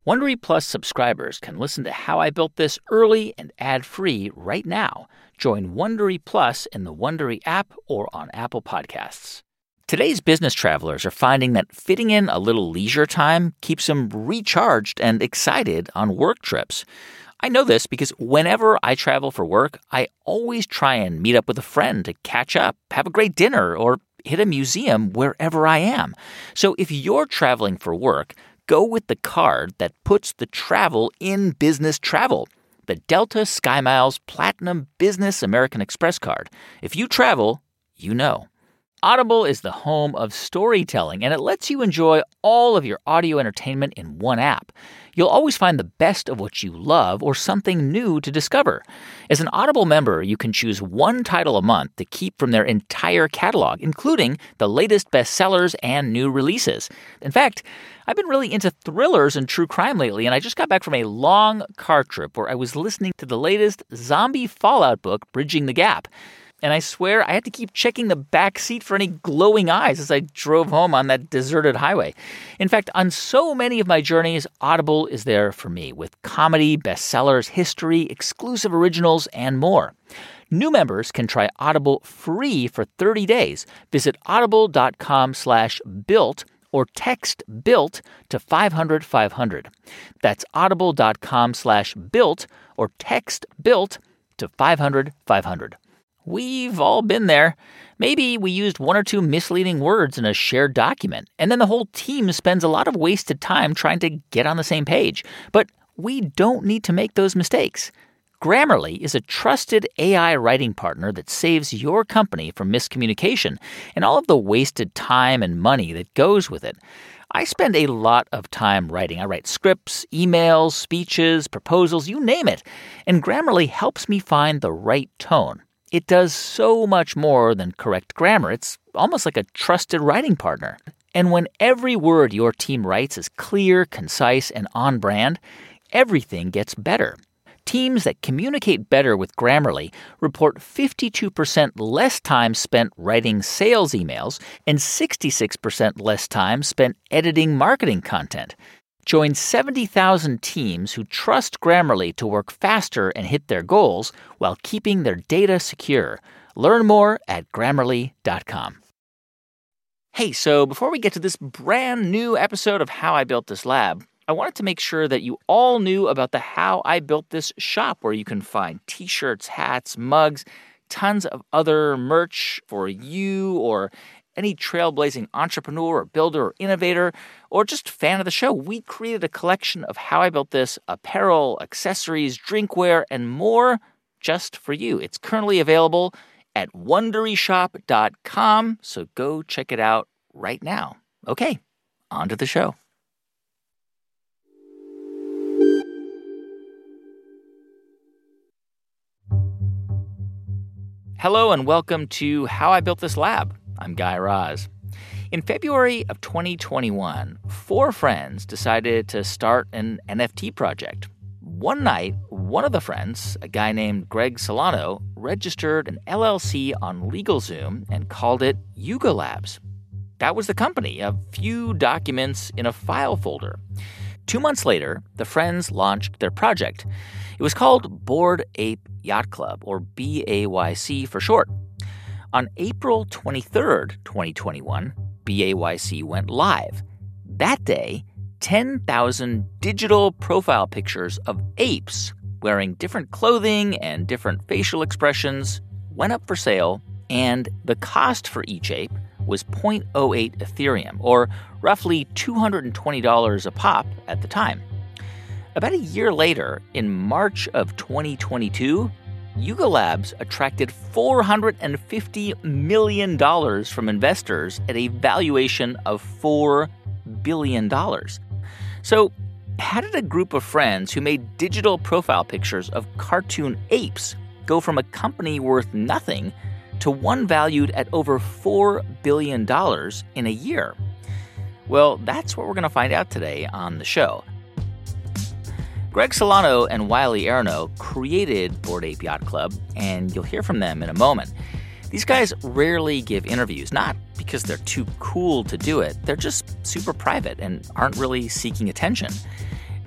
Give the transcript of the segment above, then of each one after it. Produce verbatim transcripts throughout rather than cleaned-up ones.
Wondery Plus subscribers can listen to How I Built This early and ad-free right now. Join Wondery Plus in the Wondery app or on Apple Podcasts. Today's business travelers are finding that fitting in a little leisure time keeps them recharged and excited on work trips. I know this because whenever I travel for work, I always try and meet up with a friend to catch up, have a great dinner, or hit a museum wherever I am. So if you're traveling for work, go with the card that puts the travel in business travel, the Delta SkyMiles Platinum Business American Express card. If you travel, you know. Audible is the home of storytelling, and it lets you enjoy all of your audio entertainment in one app. You'll always find the best of what you love or something new to discover. As an Audible member, you can choose one title a month to keep from their entire catalog, including the latest bestsellers and new releases. In fact, I've been really into thrillers and true crime lately, and I just got back from a long car trip where I was listening to the latest zombie fallout book, Bridging the Gap. And I swear I had to keep checking the back seat for any glowing eyes as I drove home on that deserted highway. In fact, on so many of my journeys, Audible is there for me with comedy, bestsellers, history, exclusive originals, and more. New members can try Audible free for thirty days. Visit audible.com slash built or text BUILT to five hundred five hundred. That's audible.com slash built or text BUILT to five hundred five hundred. We've all been there. Maybe we used one or two misleading words in a shared document, and then the whole team spends a lot of wasted time trying to get on the same page. But we don't need to make those mistakes. Grammarly is a trusted A I writing partner that saves your company from miscommunication and all of the wasted time and money that goes with it. I spend a lot of time writing. I write scripts, emails, speeches, proposals, you name it. And Grammarly helps me find the right tone. It does so much more than correct grammar. It's almost like a trusted writing partner. And when every word your team writes is clear, concise, and on brand, everything gets better. Teams that communicate better with Grammarly report fifty-two percent less time spent writing sales emails and sixty-six percent less time spent editing marketing content. Join seventy thousand teams who trust Grammarly to work faster and hit their goals while keeping their data secure. Learn more at Grammarly dot com. Hey, so before we get to this brand new episode of How I Built This Lab, I wanted to make sure that you all knew about the How I Built This shop, where you can find t-shirts, hats, mugs, tons of other merch for you or any trailblazing entrepreneur or builder or innovator or just fan of the show. We created a collection of How I Built This apparel, accessories, drinkware, and more just for you. It's currently available at wondery shop dot com, so go check it out right now. Okay, on to the show. Hello and welcome to How I Built This Lab. I'm Guy Raz. In February of twenty twenty-one, four friends decided to start an N F T project. One night, one of the friends, a guy named Greg Solano, registered an L L C on LegalZoom and called it Yuga Labs. That was the company, a few documents in a file folder. Two months later, the friends launched their project. It was called Bored Ape Yacht Club, or B A Y C for short. On April twenty-third, twenty twenty-one, B A Y C went live. That day, ten thousand digital profile pictures of apes wearing different clothing and different facial expressions went up for sale, and the cost for each ape was zero point zero eight Ethereum, or roughly two hundred twenty dollars a pop at the time. About a year later, in March of twenty twenty-two, Yuga Labs attracted four hundred fifty million dollars from investors at a valuation of four billion dollars. So, how did a group of friends who made digital profile pictures of cartoon apes go from a company worth nothing to one valued at over four billion dollars in a year? Well, that's what we're going to find out today on the show. Greg Solano and Wiley Arno created Bored Ape Yacht Club, and you'll hear from them in a moment. These guys rarely give interviews, not because they're too cool to do it. They're just super private and aren't really seeking attention.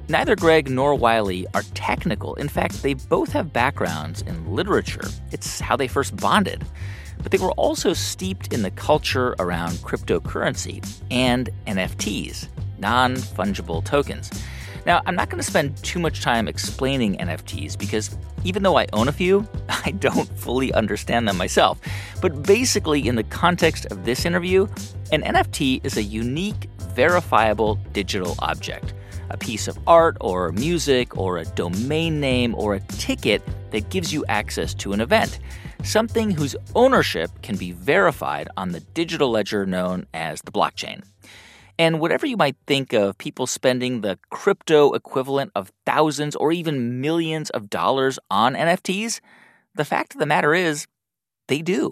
Neither Greg nor Wiley are technical. In fact, they both have backgrounds in literature. It's how they first bonded. But they were also steeped in the culture around cryptocurrency and N F Ts, non-fungible tokens. Now, I'm not going to spend too much time explaining N F Ts because even though I own a few, I don't fully understand them myself. But basically, in the context of this interview, an N F T is a unique, verifiable digital object. A piece of art or music or a domain name or a ticket that gives you access to an event. Something whose ownership can be verified on the digital ledger known as the blockchain. And whatever you might think of people spending the crypto equivalent of thousands or even millions of dollars on N F Ts, the fact of the matter is, they do.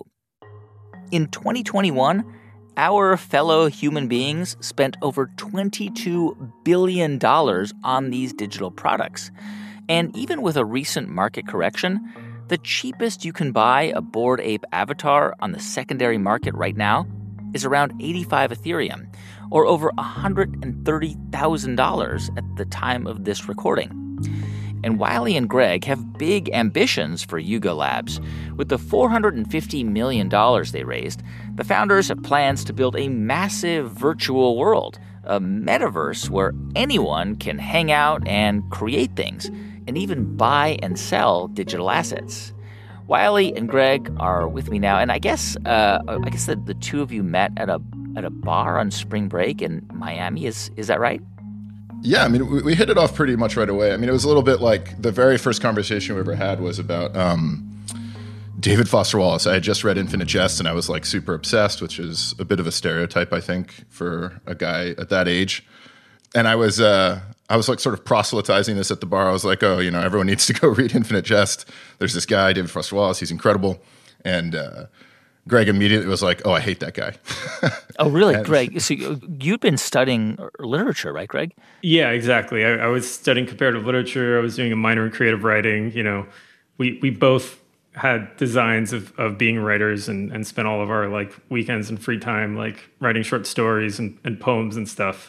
In twenty twenty-one, our fellow human beings spent over twenty-two billion dollars on these digital products. And even with a recent market correction, the cheapest you can buy a Bored Ape avatar on the secondary market right now is around eighty-five Ethereum, or over one hundred thirty thousand dollars at the time of this recording. And Wiley and Greg have big ambitions for Yuga Labs. With the four hundred fifty million dollars they raised, the founders have plans to build a massive virtual world, a metaverse where anyone can hang out and create things, and even buy and sell digital assets. Wiley and Greg are with me now, and I guess uh, I guess that the two of you met at a at a bar on spring break in Miami. Is is that right? Yeah, I mean, we, we hit it off pretty much right away. I mean, it was a little bit like the very first conversation we ever had was about um, David Foster Wallace. I had just read Infinite Jest, and I was like super obsessed, which is a bit of a stereotype, I think, for a guy at that age. And I was uh, I was like sort of proselytizing this at the bar. I was like, oh, you know, everyone needs to go read Infinite Jest. There's this guy, David Foster Wallace. He's incredible. And uh, Greg immediately was like, oh, I hate that guy. Oh, really? And, Greg, so you'd been studying literature, right, Greg? Yeah, exactly. I, I was studying comparative literature. I was doing a minor in creative writing. You know, we we both had designs of, of being writers and, and spent all of our like weekends and free time like writing short stories and, and poems and stuff.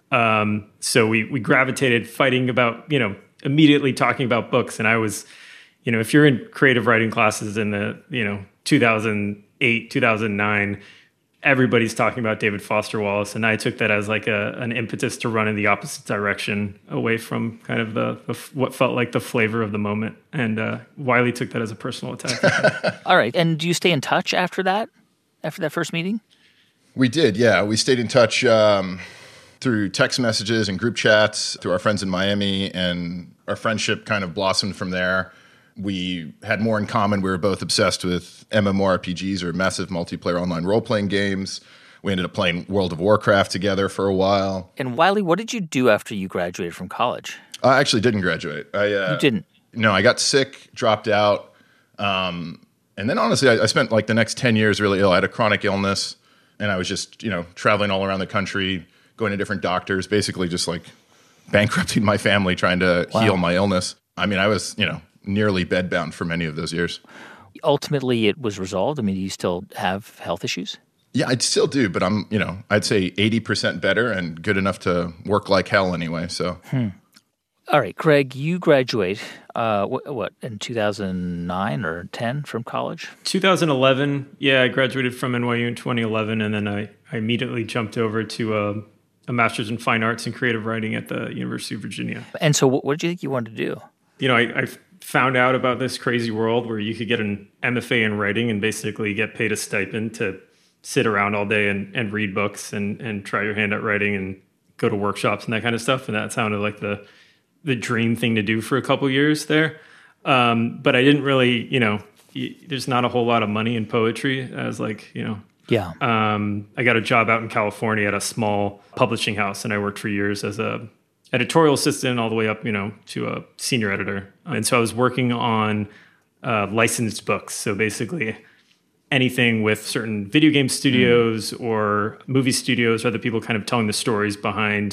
Um, so we we gravitated fighting about, you know, immediately talking about books. And I was, you know, if you're in creative writing classes in the, you know, two thousand eight, two thousand nine, everybody's talking about David Foster Wallace. And I took that as like a, an impetus to run in the opposite direction away from kind of the, the what felt like the flavor of the moment. And uh, Wiley took that as a personal attack. All right. And do you stay in touch after that, after that first meeting? We did, yeah. We stayed in touch um, through text messages and group chats, through our friends in Miami, and our friendship kind of blossomed from there. We had more in common. We were both obsessed with MMORPGs, or massive multiplayer online role-playing games. We ended up playing World of Warcraft together for a while. And Wiley, what did you do after you graduated from college? I actually didn't graduate. I, uh, you didn't? No, I got sick, dropped out. Um, and then honestly, I, I spent like the next ten years really ill. I had a chronic illness, and I was just, you know, traveling all around the country, going to different doctors, basically just like bankrupting my family, trying to wow. heal my illness. I mean, I was, you know, nearly bedbound for many of those years. Ultimately, it was resolved. I mean, do you still have health issues? Yeah, I still do, but I'm, you know, I'd say eighty percent better and good enough to work like hell anyway, so. Hmm. All right, Greg, you graduate, uh, what, what, in two thousand nine or ten from college? two thousand eleven, yeah, I graduated from N Y U in twenty eleven, and then I, I immediately jumped over to a, a master's in fine arts and creative writing at the University of Virginia. And so what, what did you think you wanted to do? You know, I, I found out about this crazy world where you could get an M F A in writing and basically get paid a stipend to sit around all day and, and read books and, and try your hand at writing and go to workshops and that kind of stuff. And that sounded like the the dream thing to do for a couple years there. Um, but I didn't really, you know, there's not a whole lot of money in poetry. I was like, you know, yeah. Um, I got a job out in California at a small publishing house, and I worked for years as a editorial assistant all the way up, you know, to a senior editor. And so I was working on uh, licensed books. So basically anything with certain video game studios mm. or movie studios, or other people kind of telling the stories behind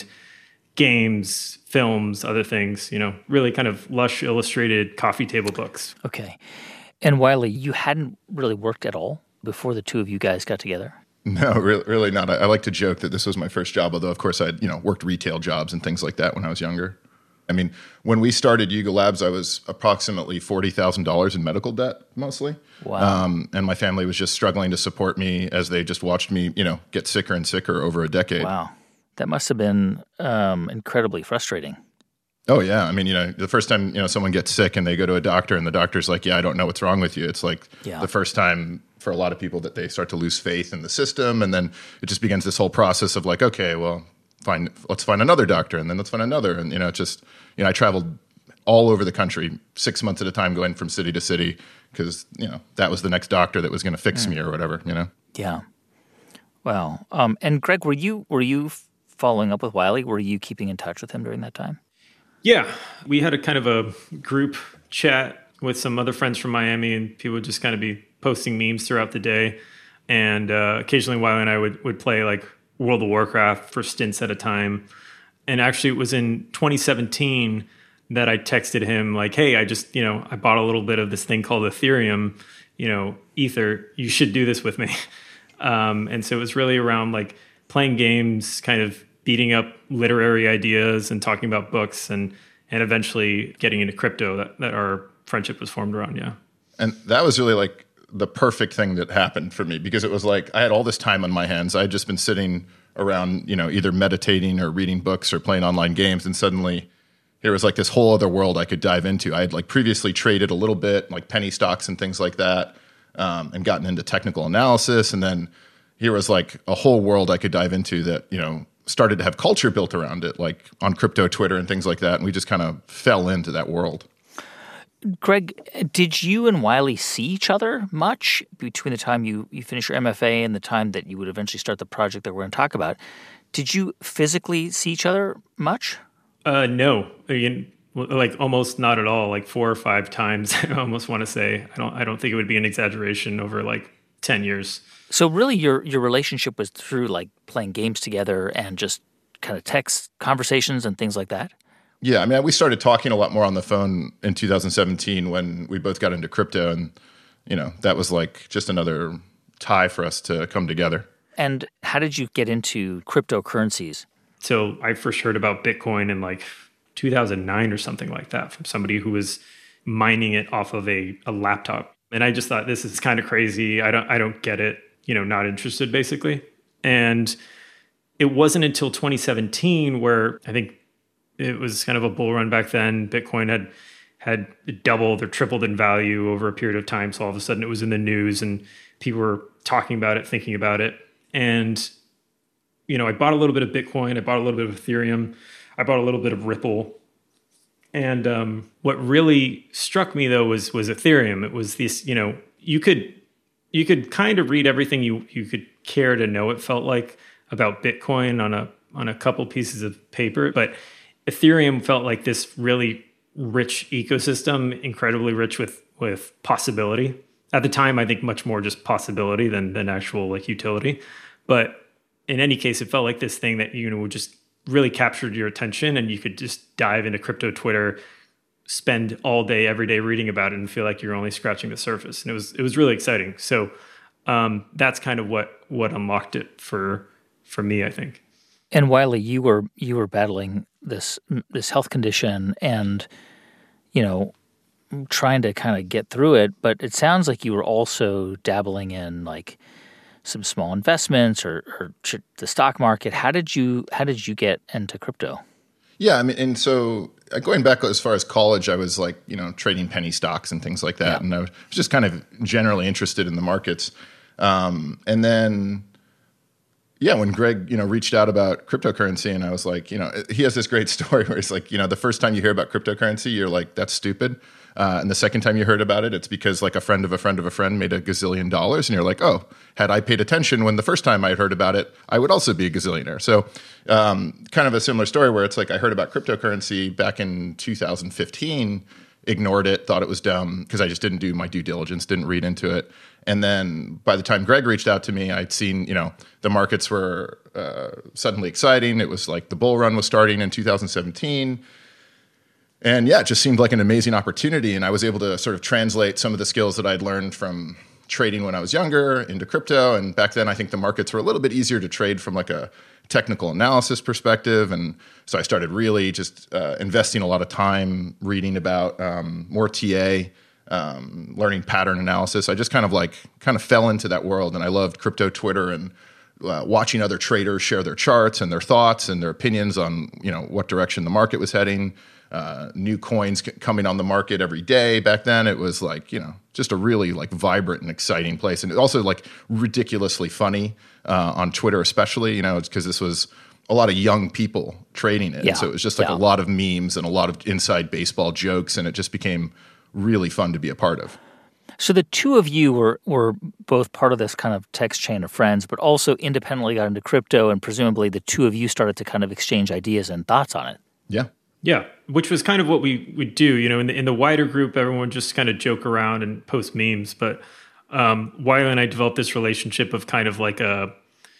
games, films, other things, you know, really kind of lush illustrated coffee table books. Okay. And Wiley, you hadn't really worked at all before the two of you guys got together? No, really, really not. I, I like to joke that this was my first job, although, of course, I'd, you know, worked retail jobs and things like that when I was younger. I mean, when we started Yuga Labs, I was approximately forty thousand dollars in medical debt, mostly. Wow. Um, and my family was just struggling to support me as they just watched me, you know, get sicker and sicker over a decade. Wow. That must have been um, incredibly frustrating. Oh, yeah. I mean, you know, the first time, you know, someone gets sick and they go to a doctor and the doctor's like, yeah, I don't know what's wrong with you. It's like Yeah. the first time for a lot of people that they start to lose faith in the system. And then it just begins this whole process of like, okay, well, fine, let's find another doctor, and then let's find another. And, you know, it's just, you know, I traveled all over the country six months at a time, going from city to city because, you know, that was the next doctor that was going to fix mm. me or whatever, you know? Yeah. Wow. Um, and Greg, were you were you following up with Wiley? Were you keeping in touch with him during that time? Yeah. We had a kind of a group chat with some other friends from Miami, and people would just kind of be posting memes throughout the day. And uh, occasionally Wiley and I would, would play like World of Warcraft for stints at a time. And actually it was in twenty seventeen that I texted him like, hey, I just, you know, I bought a little bit of this thing called Ethereum, you know, Ether, you should do this with me. Um, and so it was really around like playing games, kind of beating up literary ideas and talking about books, and, and eventually getting into crypto that, that our friendship was formed around. Yeah. And that was really like the perfect thing that happened for me, because it was like I had all this time on my hands. I had just been sitting around, you know, either meditating or reading books or playing online games, and suddenly here was like this whole other world I could dive into. I had like previously traded a little bit, like penny stocks and things like that, um, and gotten into technical analysis. And then here was like a whole world I could dive into that, you know, started to have culture built around it, like on crypto Twitter and things like that. And we just kind of fell into that world. Greg, did you and Wiley see each other much between the time you, you finished your M F A and the time that you would eventually start the project that we're going to talk about? Did you physically see each other much? Uh, no, Again, like almost not at all. Like four or five times. I almost want to say. I don't. I don't think it would be an exaggeration over like ten years. So really, your your relationship was through like playing games together and just kind of text conversations and things like that? Yeah, I mean, we started talking a lot more on the phone in two thousand seventeen when we both got into crypto, and you know that was like just another tie for us to come together. And how did you get into cryptocurrencies? So I first heard about Bitcoin in like two thousand nine or something like that from somebody who was mining it off of a, a laptop, and I just thought, this is kind of crazy. I don't I don't get it. You know, not interested basically. And it wasn't until twenty seventeen where I think it was kind of a bull run back then. Bitcoin had had doubled or tripled in value over a period of time. So all of a sudden it was in the news and people were talking about it, thinking about it. And, you know, I bought a little bit of Bitcoin. I bought a little bit of Ethereum. I bought a little bit of Ripple. And um, what really struck me, though, was was Ethereum. It was this, you know, you could you could kind of read everything you, you could care to know, it felt like, about Bitcoin on a on a couple pieces of paper. But Ethereum felt like this really rich ecosystem, incredibly rich with with possibility. At the time, I think much more just possibility than than actual like utility. But in any case, it felt like this thing that, you know, just really captured your attention, and you could just dive into crypto Twitter, spend all day, every day reading about it, and feel like you're only scratching the surface. And it was it was really exciting. So um, that's kind of what what unlocked it for for me, I think. And Wiley, you were you were battling this this health condition, and you know, trying to kind of get through it. But it sounds like you were also dabbling in like some small investments or, or the stock market. How did you how did you get into crypto? Yeah, I mean, and so going back as far as college, I was like, you know, trading penny stocks and things like that, yeah. And I was just kind of generally interested in the markets. Um, and then, yeah, when Greg, you know, reached out about cryptocurrency, and I was like, you know, he has this great story where he's like, you know, the first time you hear about cryptocurrency, you're like, that's stupid. Uh, and the second time you heard about it, it's because like a friend of a friend of a friend made a gazillion dollars. And you're like, oh, had I paid attention when the first time I heard about it, I would also be a gazillionaire. So um, kind of a similar story where it's like I heard about cryptocurrency back in two thousand fifteen, ignored it, thought it was dumb because I just didn't do my due diligence, didn't read into it. And then by the time Greg reached out to me, I'd seen, you know, the markets were uh, suddenly exciting. It was like the bull run was starting in two thousand seventeen. And yeah, it just seemed like an amazing opportunity. And I was able to sort of translate some of the skills that I'd learned from trading when I was younger into crypto. And back then, I think the markets were a little bit easier to trade from like a technical analysis perspective. And so I started really just uh, investing a lot of time reading about um, more T A, um, learning pattern analysis. I just kind of like kind of fell into that world, and I loved crypto Twitter and uh, watching other traders share their charts and their thoughts and their opinions on, you know, what direction the market was heading. Uh, new coins c- coming on the market every day. Back then, it was like, you know, just a really like vibrant and exciting place, and also like ridiculously funny uh, on Twitter, especially, you know, because this was a lot of young people trading it. Yeah. So it was just like Yeah. a lot of memes and a lot of inside baseball jokes, and it just became really fun to be a part of. So the two of you were were both part of this kind of text chain of friends, but also independently got into crypto, and presumably the two of you started to kind of exchange ideas and thoughts on it. Yeah. Yeah, which was kind of what we would do. You know, in the in the wider group, everyone would just kind of joke around and post memes. But um, Wiley and I developed this relationship of kind of like a,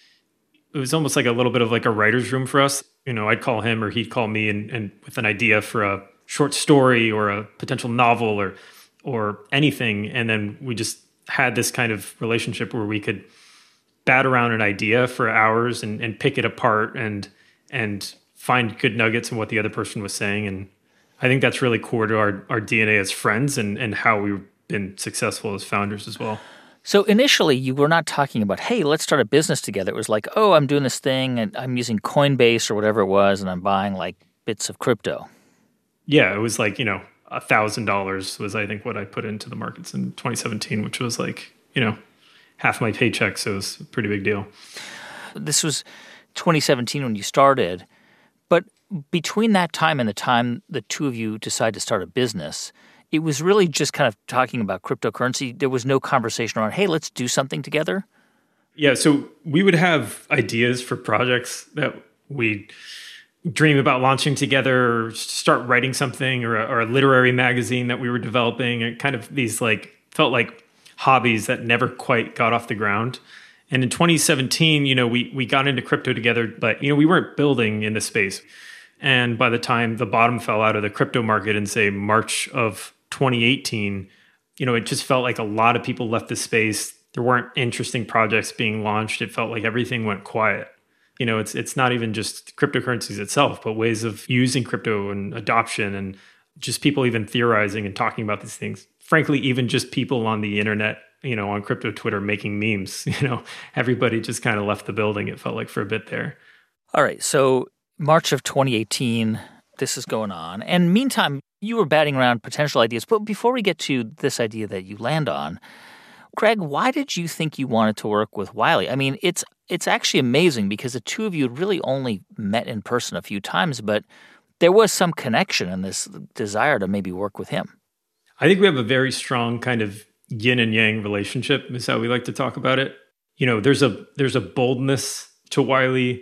it was almost like a little bit of like a writer's room for us. You know, I'd call him or he'd call me and, and with an idea for a short story or a potential novel or or anything. And then we just had this kind of relationship where we could bat around an idea for hours and, and pick it apart and and find good nuggets in what the other person was saying. And I think that's really core to our, our D N A as friends and, and how we've been successful as founders as well. So initially, you were not talking about, hey, let's start a business together. It was like, oh, I'm doing this thing, and I'm using Coinbase or whatever it was, and I'm buying like bits of crypto. Yeah, it was like, you know, a thousand dollars was, I think, what I put into the markets in twenty seventeen, which was like, you know, half my paycheck. So it was a pretty big deal. This was twenty seventeen when you started. But between that time and the time the two of you decided to start a business, it was really just kind of talking about cryptocurrency. There was no conversation around, hey, let's do something together. Yeah, so we would have ideas for projects that we'd dream about launching together, or start writing something, or a, or a literary magazine that we were developing, and kind of these like felt like hobbies that never quite got off the ground. And in twenty seventeen, you know, we we got into crypto together, but you know, we weren't building in the space. And by the time the bottom fell out of the crypto market in say March of twenty eighteen, you know, it just felt like a lot of people left the space. There weren't interesting projects being launched. It felt like everything went quiet. You know, it's it's not even just cryptocurrencies itself, but ways of using crypto and adoption and just people even theorizing and talking about these things. Frankly, even just people on the internet, you know, on crypto Twitter making memes, you know, everybody just kind of left the building, it felt like, for a bit there. All right. So March of twenty eighteen, this is going on. And meantime, you were batting around potential ideas. But before we get to this idea that you land on, Greg, why did you think you wanted to work with Wiley? I mean, it's it's actually amazing because the two of you had really only met in person a few times, but there was some connection and this desire to maybe work with him. I think we have a very strong kind of yin and yang relationship, is how we like to talk about it. You know, there's a there's a boldness to Wiley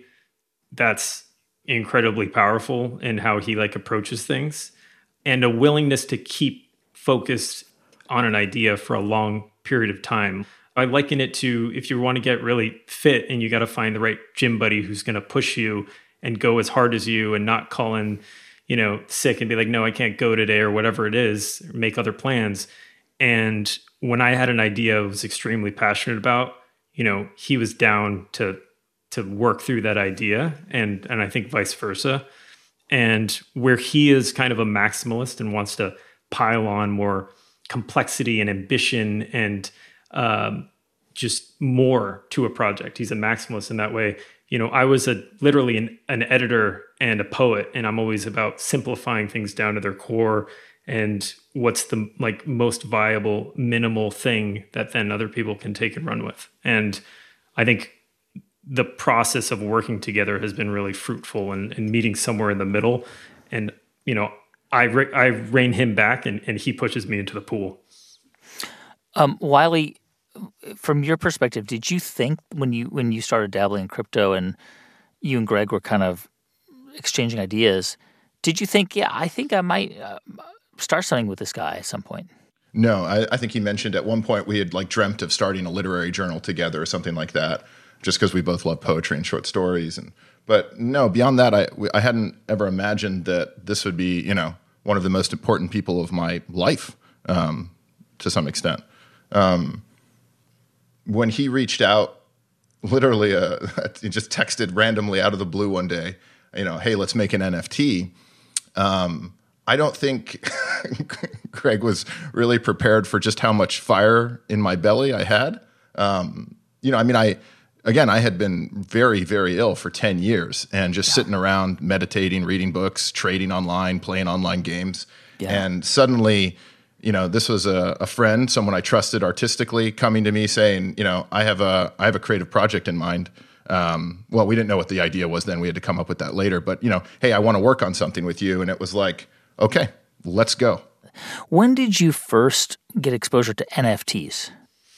that's incredibly powerful in how he like approaches things, and a willingness to keep focused on an idea for a long period of time. I liken it to if you want to get really fit and you got to find the right gym buddy who's going to push you and go as hard as you and not call in, you know, sick and be like, no, I can't go today or whatever it is, or make other plans. And when I had an idea I was extremely passionate about, you know, he was down to to work through that idea, and and I think vice versa. And where he is kind of a maximalist and wants to pile on more complexity and ambition and um, just more to a project. He's a maximalist in that way. You know, I was a literally an, an editor and a poet, and I'm always about simplifying things down to their core and what's the like most viable minimal thing that then other people can take and run with. And I think the process of working together has been really fruitful and, and meeting somewhere in the middle. And, you know, I, re- I rein him back and, and he pushes me into the pool. Um, Wiley, from your perspective, did you think when you when you started dabbling in crypto and you and Greg were kind of exchanging ideas, did you think, yeah, I think I might uh, start something with this guy at some point? No, I, I think he mentioned at one point we had like dreamt of starting a literary journal together or something like that, just because we both love poetry and short stories. And but no, beyond that, I I hadn't ever imagined that this would be, you know, one of the most important people of my life, um, to some extent. Um, when he reached out literally uh, just texted randomly out of the blue one day, you know, hey, let's make an N F T. Um, I don't think Greg was really prepared for just how much fire in my belly I had. Um, you know, I mean, I, again, I had been very, very ill for ten years and just yeah. sitting around meditating, reading books, trading online, playing online games. Yeah. And suddenly, you know, this was a, a friend, someone I trusted artistically, coming to me saying, you know, I have a, I have a creative project in mind. Um, well, we didn't know what the idea was then. We had to come up with that later. But, you know, hey, I want to work on something with you. And it was like, okay, let's go. When did you first get exposure to N F Ts?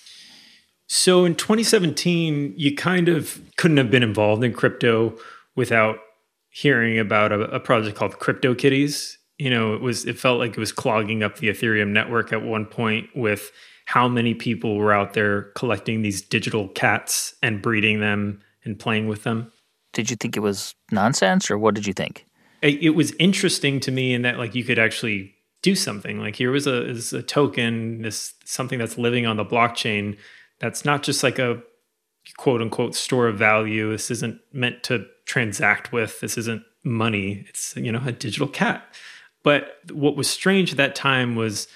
So in twenty seventeen, you kind of couldn't have been involved in crypto without hearing about a, a project called CryptoKitties. You know, it was it felt like it was clogging up the Ethereum network at one point with how many people were out there collecting these digital cats and breeding them and playing with them. Did you think it was nonsense, or what did you think? It, it was interesting to me in that, like, you could actually do something. Like, here was a, is a token, this something that's living on the blockchain that's not just like a quote unquote store of value. This isn't meant to transact with. This isn't money. It's, you know, a digital cat. But what was strange at that time was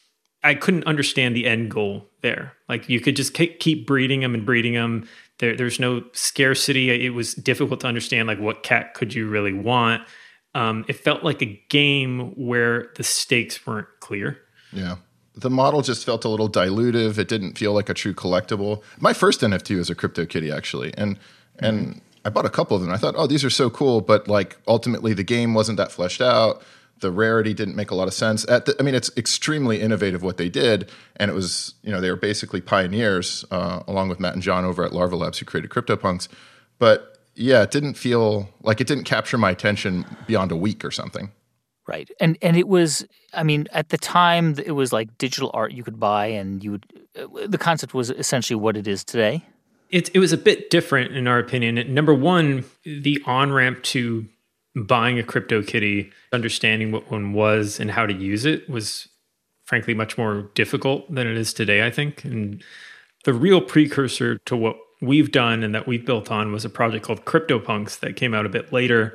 I couldn't understand the end goal there. Like, you could just keep breeding them and breeding them. There, there's no scarcity. It was difficult to understand, like, what cat could you really want? Um, it felt like a game where the stakes weren't clear. Yeah. The model just felt a little dilutive. It didn't feel like a true collectible. My first N F T was a CryptoKitty, actually. And mm-hmm. and I bought a couple of them. I thought, oh, these are so cool. But, like, ultimately the game wasn't that fleshed out. The rarity didn't make a lot of sense. At the, I mean, it's extremely innovative what they did. And it was, you know, they were basically pioneers, uh, along with Matt and John over at Larva Labs, who created CryptoPunks. But yeah, it didn't feel like it didn't capture my attention beyond a week or something. Right. And and it was, I mean, at the time, it was like digital art you could buy, and you would, the concept was essentially what it is today. It, it was a bit different in our opinion. Number one, the on-ramp to buying a CryptoKitty, understanding what one was and how to use it was frankly much more difficult than it is today, I think. And the real precursor to what we've done and that we've built on was a project called CryptoPunks that came out a bit later.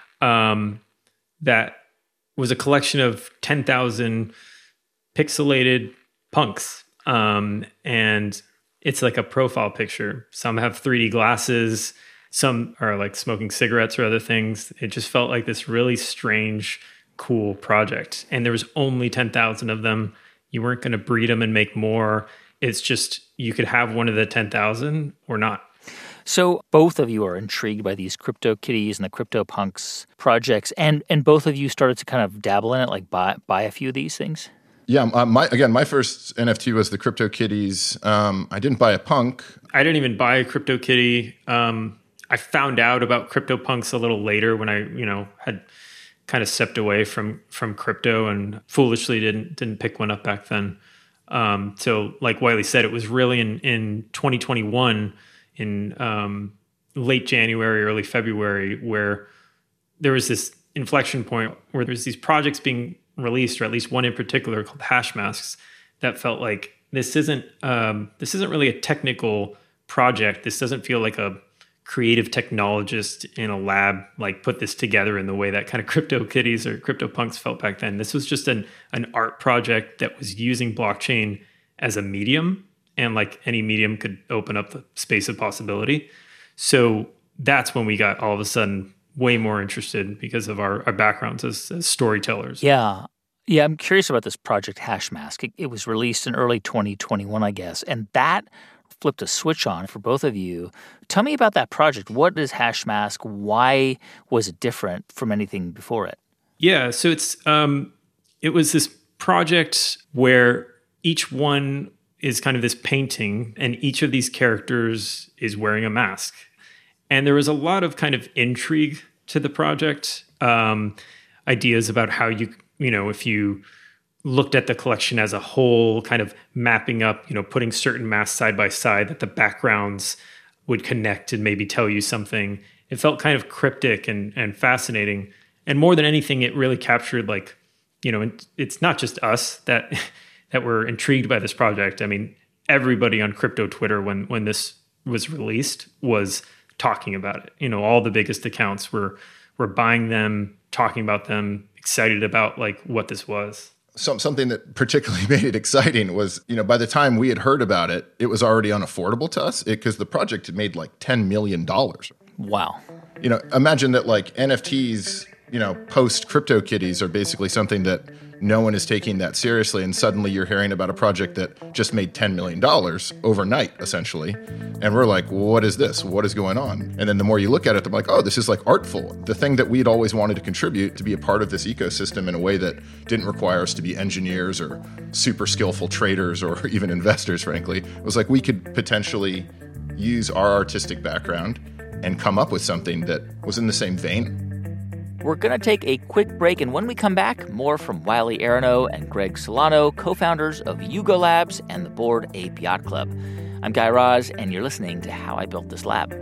Um, that was a collection of ten thousand pixelated punks. Um, and it's like a profile picture. Some have three D glasses. Some are like smoking cigarettes or other things. It just felt like this really strange, cool project. And there was only ten thousand of them. You weren't going to breed them and make more. It's just, you could have one of the ten thousand or not. So both of you are intrigued by these CryptoKitties and the CryptoPunks projects, and and both of you started to kind of dabble in it, like buy buy a few of these things? Yeah, uh, my again, my first N F T was the CryptoKitties. Um, I didn't buy a punk. I didn't even buy a CryptoKitty. Um, I found out about CryptoPunks a little later when I, you know, had kind of stepped away from from crypto and foolishly didn't didn't pick one up back then. Um, so, like Wiley said, it was really in in twenty twenty-one, in um, late January, early February, where there was this inflection point where there's these projects being released, or at least one in particular called Hashmasks, that felt like this isn't um, this isn't really a technical project. This doesn't feel like a creative technologist in a lab like put this together in the way that kind of CryptoKitties or CryptoPunks felt back then. This was just an an art project that was using blockchain as a medium, and like any medium could open up the space of possibility. So that's when we got all of a sudden way more interested because of our, our backgrounds as, as storytellers. Yeah. Yeah, I'm curious about this project Hashmask. It, it was released in early twenty twenty-one, I guess, and that flipped a switch on for both of you. Tell me about that project. What is Hashmask? Why was it different from anything before it? Yeah, so it's um, it was this project where each one is kind of this painting, and each of these characters is wearing a mask. And there was a lot of kind of intrigue to the project, um, ideas about how you, you know, if you looked at the collection as a whole, kind of mapping up, you know, putting certain masks side by side, that the backgrounds would connect and maybe tell you something. It felt kind of cryptic and, and fascinating. And more than anything, it really captured, like, you know, it's not just us that that were intrigued by this project. I mean, everybody on crypto Twitter, when when this was released was talking about it. You know, all the biggest accounts were were buying them, talking about them, excited about like what this was. Some, something that particularly made it exciting was, you know, by the time we had heard about it, it was already unaffordable to us because the project had made like ten million dollars. Wow. You know, imagine that like N F Ts, you know, post CryptoKitties are basically something that no one is taking that seriously. And suddenly you're hearing about a project that just made ten million dollars overnight, essentially. And we're like, well, what is this? What is going on? And then the more you look at it, they're like, oh, this is like artful. The thing that we'd always wanted to contribute, to be a part of this ecosystem in a way that didn't require us to be engineers or super skillful traders or even investors, frankly. It was like we could potentially use our artistic background and come up with something that was in the same vein. We're going to take a quick break, and when we come back, more from Wiley Arano and Greg Solano, co-founders of Yuga Labs and the Bored Ape Yacht Club. I'm Guy Raz, and you're listening to How I Built This Lab.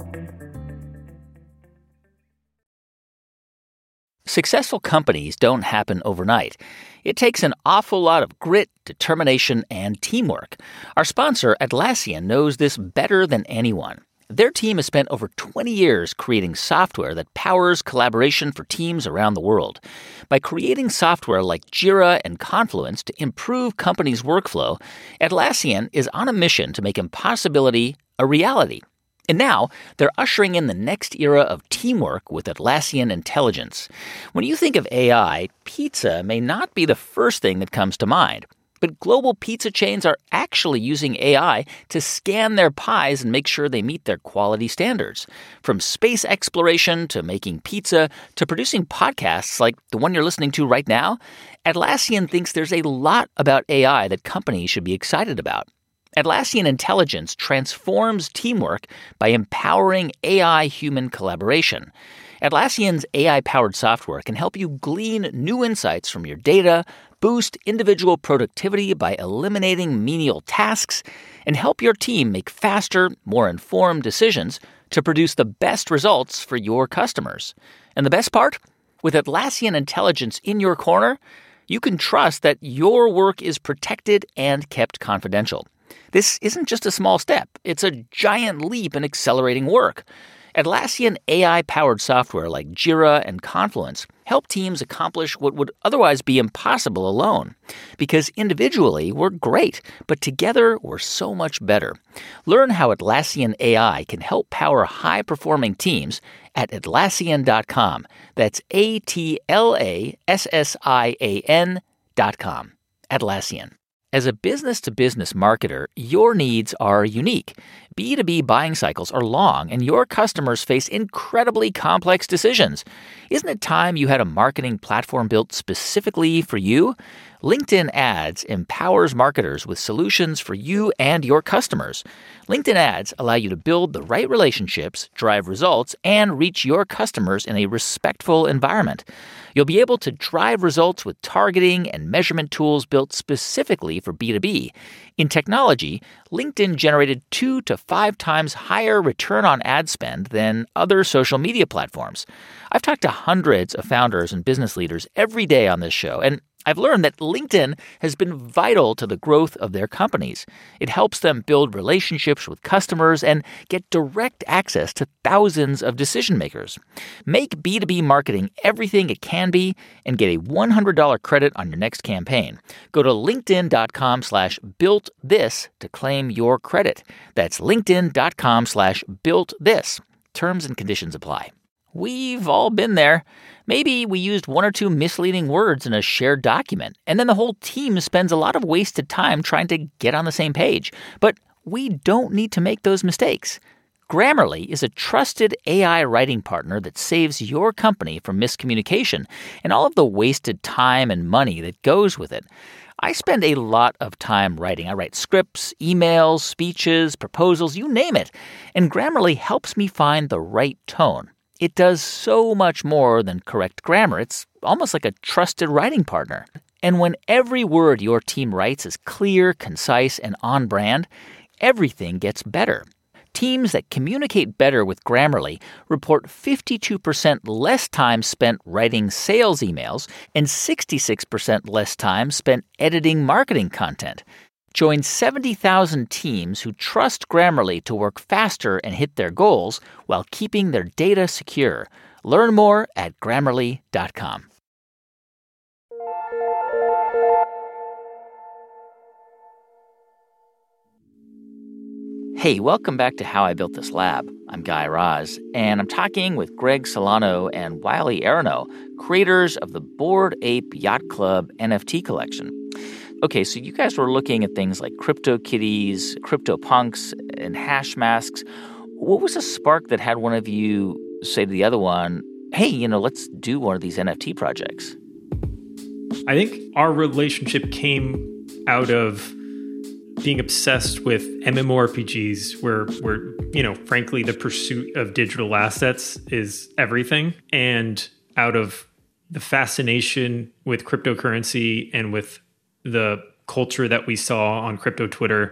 Successful companies don't happen overnight. It takes an awful lot of grit, determination, and teamwork. Our sponsor, Atlassian, knows this better than anyone. Their team has spent over twenty years creating software that powers collaboration for teams around the world. By creating software like Jira and Confluence to improve companies' workflow, Atlassian is on a mission to make impossibility a reality. And now, they're ushering in the next era of teamwork with Atlassian Intelligence. When you think of A I, pizza may not be the first thing that comes to mind. But global pizza chains are actually using A I to scan their pies and make sure they meet their quality standards. From space exploration to making pizza to producing podcasts like the one you're listening to right now, Atlassian thinks there's a lot about A I that companies should be excited about. Atlassian Intelligence transforms teamwork by empowering A I-human collaboration. Atlassian's A I-powered software can help you glean new insights from your data, boost individual productivity by eliminating menial tasks, and help your team make faster, more informed decisions to produce the best results for your customers. And the best part? With Atlassian Intelligence in your corner, you can trust that your work is protected and kept confidential. This isn't just a small step. It's a giant leap in accelerating work. Atlassian A I-powered software like Jira and Confluence help teams accomplish what would otherwise be impossible alone. Because individually, we're great, but together, we're so much better. Learn how Atlassian A I can help power high-performing teams at Atlassian dot com. That's A T L A S S I A N dot com. Atlassian. As a business-to-business marketer, your needs are unique. B two B buying cycles are long, and your customers face incredibly complex decisions. Isn't it time you had a marketing platform built specifically for you? LinkedIn Ads empowers marketers with solutions for you and your customers. LinkedIn Ads allow you to build the right relationships, drive results, and reach your customers in a respectful environment. You'll be able to drive results with targeting and measurement tools built specifically for B two B. In technology, LinkedIn generated two to five times higher return on ad spend than other social media platforms. I've talked to hundreds of founders and business leaders every day on this show, and I've learned that LinkedIn has been vital to the growth of their companies. It helps them build relationships with customers and get direct access to thousands of decision makers. Make B two B marketing everything it can be and get a one hundred dollars credit on your next campaign. Go to linkedin.com slash built this to claim your credit. That's linkedin.com slash built this. Terms and conditions apply. We've all been there. Maybe we used one or two misleading words in a shared document, and then the whole team spends a lot of wasted time trying to get on the same page. But we don't need to make those mistakes. Grammarly is a trusted A I writing partner that saves your company from miscommunication and all of the wasted time and money that goes with it. I spend a lot of time writing. I write scripts, emails, speeches, proposals, you name it. And Grammarly helps me find the right tone. It does so much more than correct grammar. It's almost like a trusted writing partner. And when every word your team writes is clear, concise, and on brand, everything gets better. Teams that communicate better with Grammarly report fifty-two percent less time spent writing sales emails and sixty-six percent less time spent editing marketing content. Join seventy thousand teams who trust Grammarly to work faster and hit their goals while keeping their data secure. Learn more at Grammarly dot com. Hey, welcome back to How I Built This Lab. I'm Guy Raz, and I'm talking with Greg Solano and Wiley Aronow, creators of the Bored Ape Yacht Club N F T collection. Okay, so you guys were looking at things like CryptoKitties, CryptoPunks, and hash masks. What was the spark that had one of you say to the other one, hey, you know, let's do one of these N F T projects? I think our relationship came out of being obsessed with MMORPGs where, where, you know, frankly, the pursuit of digital assets is everything. And out of the fascination with cryptocurrency and with the culture that we saw on crypto Twitter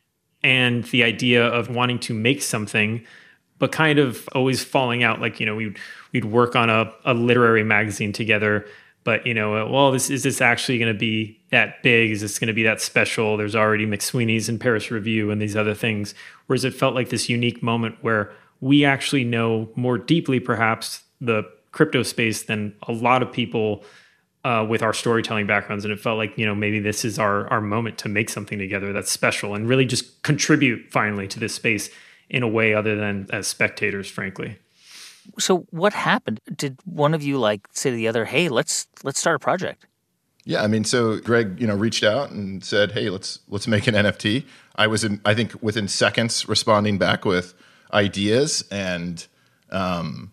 and the idea of wanting to make something, but kind of always falling out. Like, you know, we'd, we'd work on a, a literary magazine together, but, you know, well, this is this actually going to be that big? Is this going to be that special? There's already McSweeney's and Paris Review and these other things. Whereas it felt like this unique moment where we actually know more deeply, perhaps, the crypto space than a lot of people uh, with our storytelling backgrounds. And it felt like, you know, maybe this is our, our moment to make something together that's special and really just contribute finally to this space in a way other than as spectators, frankly. So what happened? Did one of you like say to the other, hey, let's let's start a project? Yeah, I mean, so Greg, you know, reached out and said, hey, let's let's make an N F T. I was, in, I think, within seconds responding back with ideas, and um,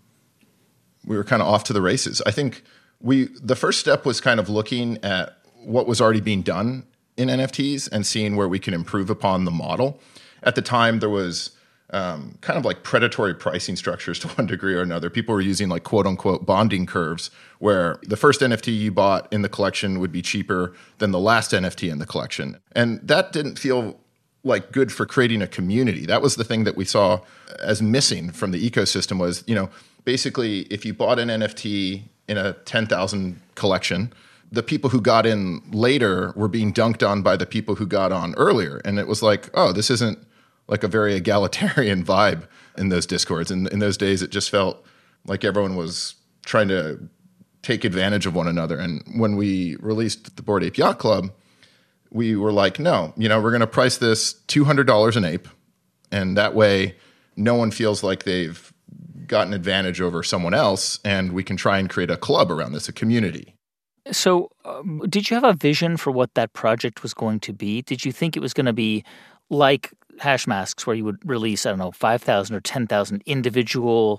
we were kind of off to the races. I think we the first step was kind of looking at what was already being done in N F Ts and seeing where we can improve upon the model. At the time, there was Um, kind of like predatory pricing structures to one degree or another. People were using like quote unquote bonding curves where the first N F T you bought in the collection would be cheaper than the last N F T in the collection. And that didn't feel like good for creating a community. That was the thing that we saw as missing from the ecosystem was, you know, basically if you bought an N F T in a ten thousand collection, the people who got in later were being dunked on by the people who got on earlier. And it was like, oh, this isn't like a very egalitarian vibe in those discords. And in those days, it just felt like everyone was trying to take advantage of one another. And when we released the Bored Ape Yacht Club, we were like, no, you know, we're going to price this two hundred dollars an ape. And that way, no one feels like they've gotten advantage over someone else. And we can try and create a club around this, a community. So um, did you have a vision for what that project was going to be? Did you think it was going to be like hash masks where you would release, I don't know, five thousand or ten thousand individual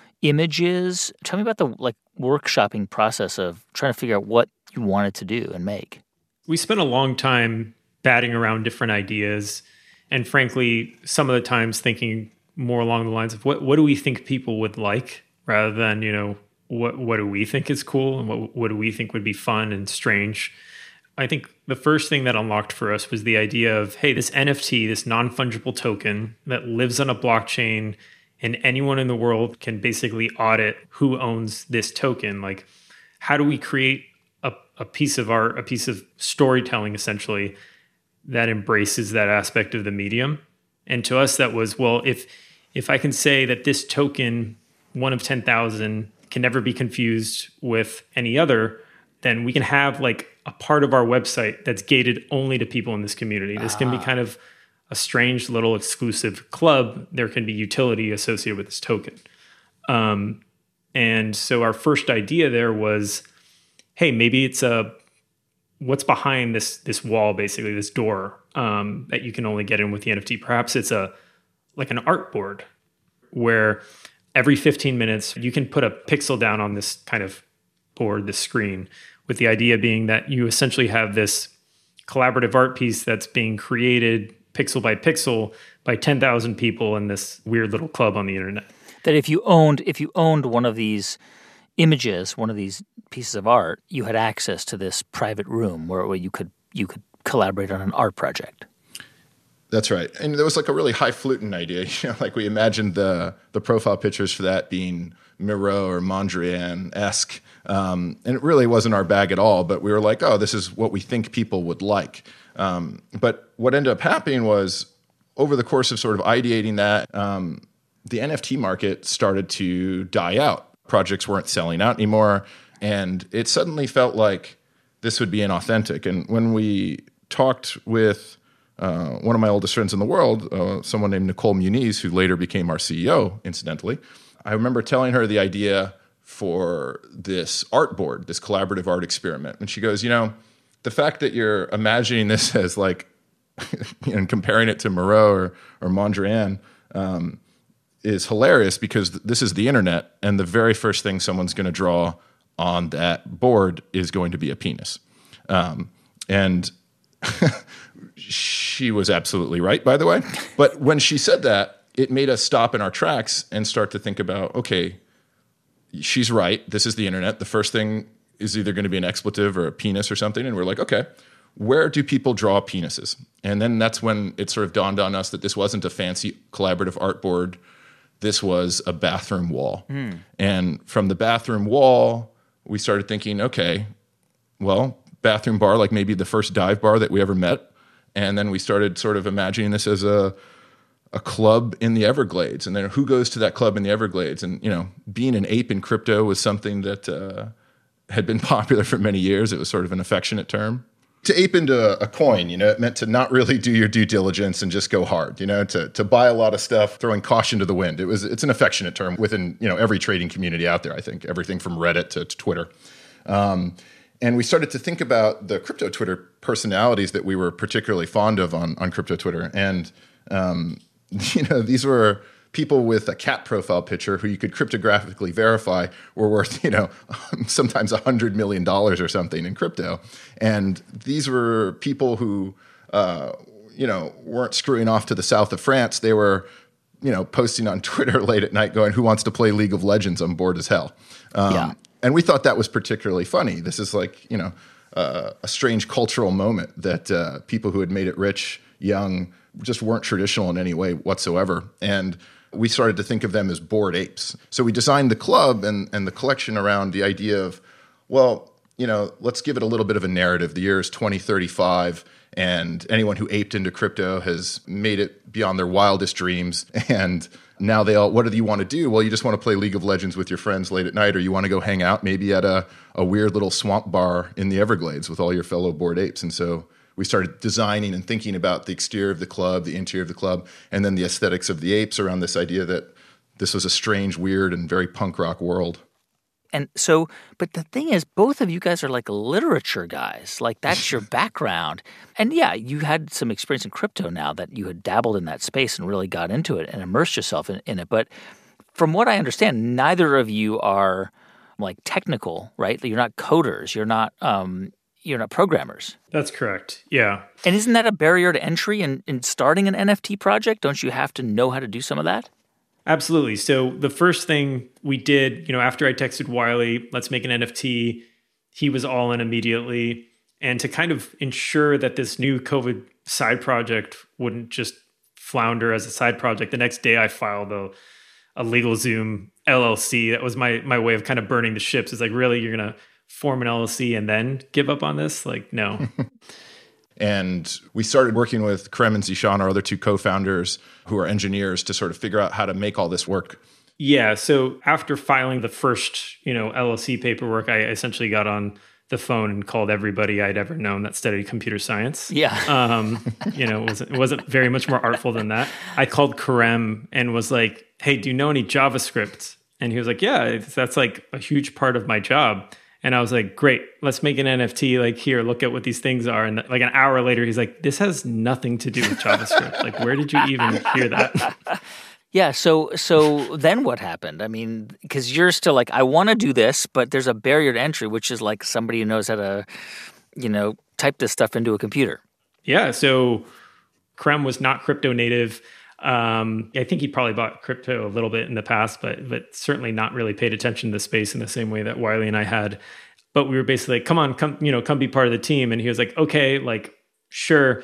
images? Tell me about the like workshopping process of trying to figure out what you wanted to do and make. We spent a long time batting around different ideas and frankly, some of the times thinking more along the lines of what, what do we think people would like rather than, you know, what, what do we think is cool and what, what do we think would be fun and strange? I think the first thing that unlocked for us was the idea of, hey, this N F T, this non-fungible token that lives on a blockchain and anyone in the world can basically audit who owns this token. Like, how do we create a, a piece of art, a piece of storytelling, essentially, that embraces that aspect of the medium? And to us, that was, well, if if I can say that this token, one of ten thousand, can never be confused with any other, then we can have like a part of our website that's gated only to people in this community. This ah. can be kind of a strange little exclusive club. There can be utility associated with this token. Um, and so our first idea there was, hey, maybe it's a, what's behind this, this wall, basically this door um, that you can only get in with the N F T. Perhaps it's a, like an art board where every fifteen minutes you can put a pixel down on this kind of board, this screen, with the idea being that you essentially have this collaborative art piece that's being created pixel by pixel by ten thousand people in this weird little club on the internet. That if you owned if you owned one of these images, one of these pieces of art, you had access to this private room where, where you could you could collaborate on an art project. That's right. And there was like a really highfalutin idea. You know, like we imagined the the profile pictures for that being Miro or Mondrian-esque. Um, and it really wasn't our bag at all. But we were like, oh, this is what we think people would like. Um, but what ended up happening was over the course of sort of ideating that, um, the N F T market started to die out. Projects weren't selling out anymore. And it suddenly felt like this would be inauthentic. And when we talked with uh, one of my oldest friends in the world, uh, someone named Nicole Muniz, who later became our C E O, incidentally, I remember telling her the idea for this art board, this collaborative art experiment. And she goes, you know, the fact that you're imagining this as like, you know, and comparing it to Miro or, or Mondrian um, is hilarious because th- this is the internet. And the very first thing someone's going to draw on that board is going to be a penis. Um, and she was absolutely right, by the way. But when she said that, it made us stop in our tracks and start to think about, okay, she's right. This is the internet. The first thing is either going to be an expletive or a penis or something. And we're like, okay, where do people draw penises? And then that's when it sort of dawned on us that this wasn't a fancy collaborative art board. This was a bathroom wall. Mm. And from the bathroom wall, we started thinking, okay, well, bathroom bar, like maybe the first dive bar that we ever met. And then we started sort of imagining this as a a club in the Everglades. And then who goes to that club in the Everglades? And, you know, being an ape in crypto was something that uh, had been popular for many years. It was sort of an affectionate term. To ape into a coin, you know, it meant to not really do your due diligence and just go hard, you know, to to buy a lot of stuff, throwing caution to the wind. It was it's an affectionate term within, you know, every trading community out there, I think, everything from Reddit to, to Twitter. Um, and we started to think about the crypto Twitter personalities that we were particularly fond of on, on crypto Twitter. And, um, you know, these were people with a cat profile picture who you could cryptographically verify were worth, you know, sometimes one hundred million dollars or something in crypto. And these were people who, uh, you know, weren't screwing off to the south of France. They were, you know, posting on Twitter late at night going, who wants to play League of Legends? I'm bored as hell. Um, yeah. And we thought that was particularly funny. This is like, you know, uh, a strange cultural moment that uh, people who had made it rich, young, just weren't traditional in any way whatsoever. And we started to think of them as bored apes. So we designed the club and, and the collection around the idea of, well, you know, let's give it a little bit of a narrative. The year is twenty thirty-five, and anyone who aped into crypto has made it beyond their wildest dreams. And now they all, what do you want to do? Well, you just want to play League of Legends with your friends late at night, or you want to go hang out maybe at a, a weird little swamp bar in the Everglades with all your fellow bored apes. And so we started designing and thinking about the exterior of the club, the interior of the club, and then the aesthetics of the apes around this idea that this was a strange, weird, and very punk rock world. And so, but the thing is, both of you guys are like literature guys. Like, that's your background. And yeah, you had some experience in crypto now that you had dabbled in that space and really got into it and immersed yourself in, in it. But from what I understand, neither of you are like technical, right? You're not coders. You're not um, you're not programmers. That's correct. Yeah. And isn't that a barrier to entry in, in starting an N F T project? Don't you have to know how to do some of that? Absolutely. So the first thing we did, you know, after I texted Wiley, let's make an N F T, he was all in immediately. And to kind of ensure that this new COVID side project wouldn't just flounder as a side project, the next day I filed a, a LegalZoom L L C. That was my my way of kind of burning the ships. It's like, really, you're going to form an L L C and then give up on this? Like, no. And we started working with Karem and Zishan, our other two co-founders, who are engineers, to sort of figure out how to make all this work. Yeah. So after filing the first, you know, L L C paperwork, I essentially got on the phone and called everybody I'd ever known that studied computer science. Yeah. Um, you know, it wasn't, it wasn't very much more artful than that. I called Karem and was like, hey, do you know any JavaScript? And he was like, yeah, that's like a huge part of my job. And I was like, great, let's make an N F T. Like, here, look at what these things are. And like an hour later, he's like, this has nothing to do with JavaScript. Like, where did you even hear that? Yeah. So, so then what happened? I mean, because you're still like, I want to do this, but there's a barrier to entry, which is like somebody who knows how to, you know, type this stuff into a computer. Yeah. So Karem was not crypto native. Um, I think he probably bought crypto a little bit in the past, but but certainly not really paid attention to the space in the same way that Wiley and I had. But we were basically like, come on, come, you know, come be part of the team. And he was like, okay, like, sure.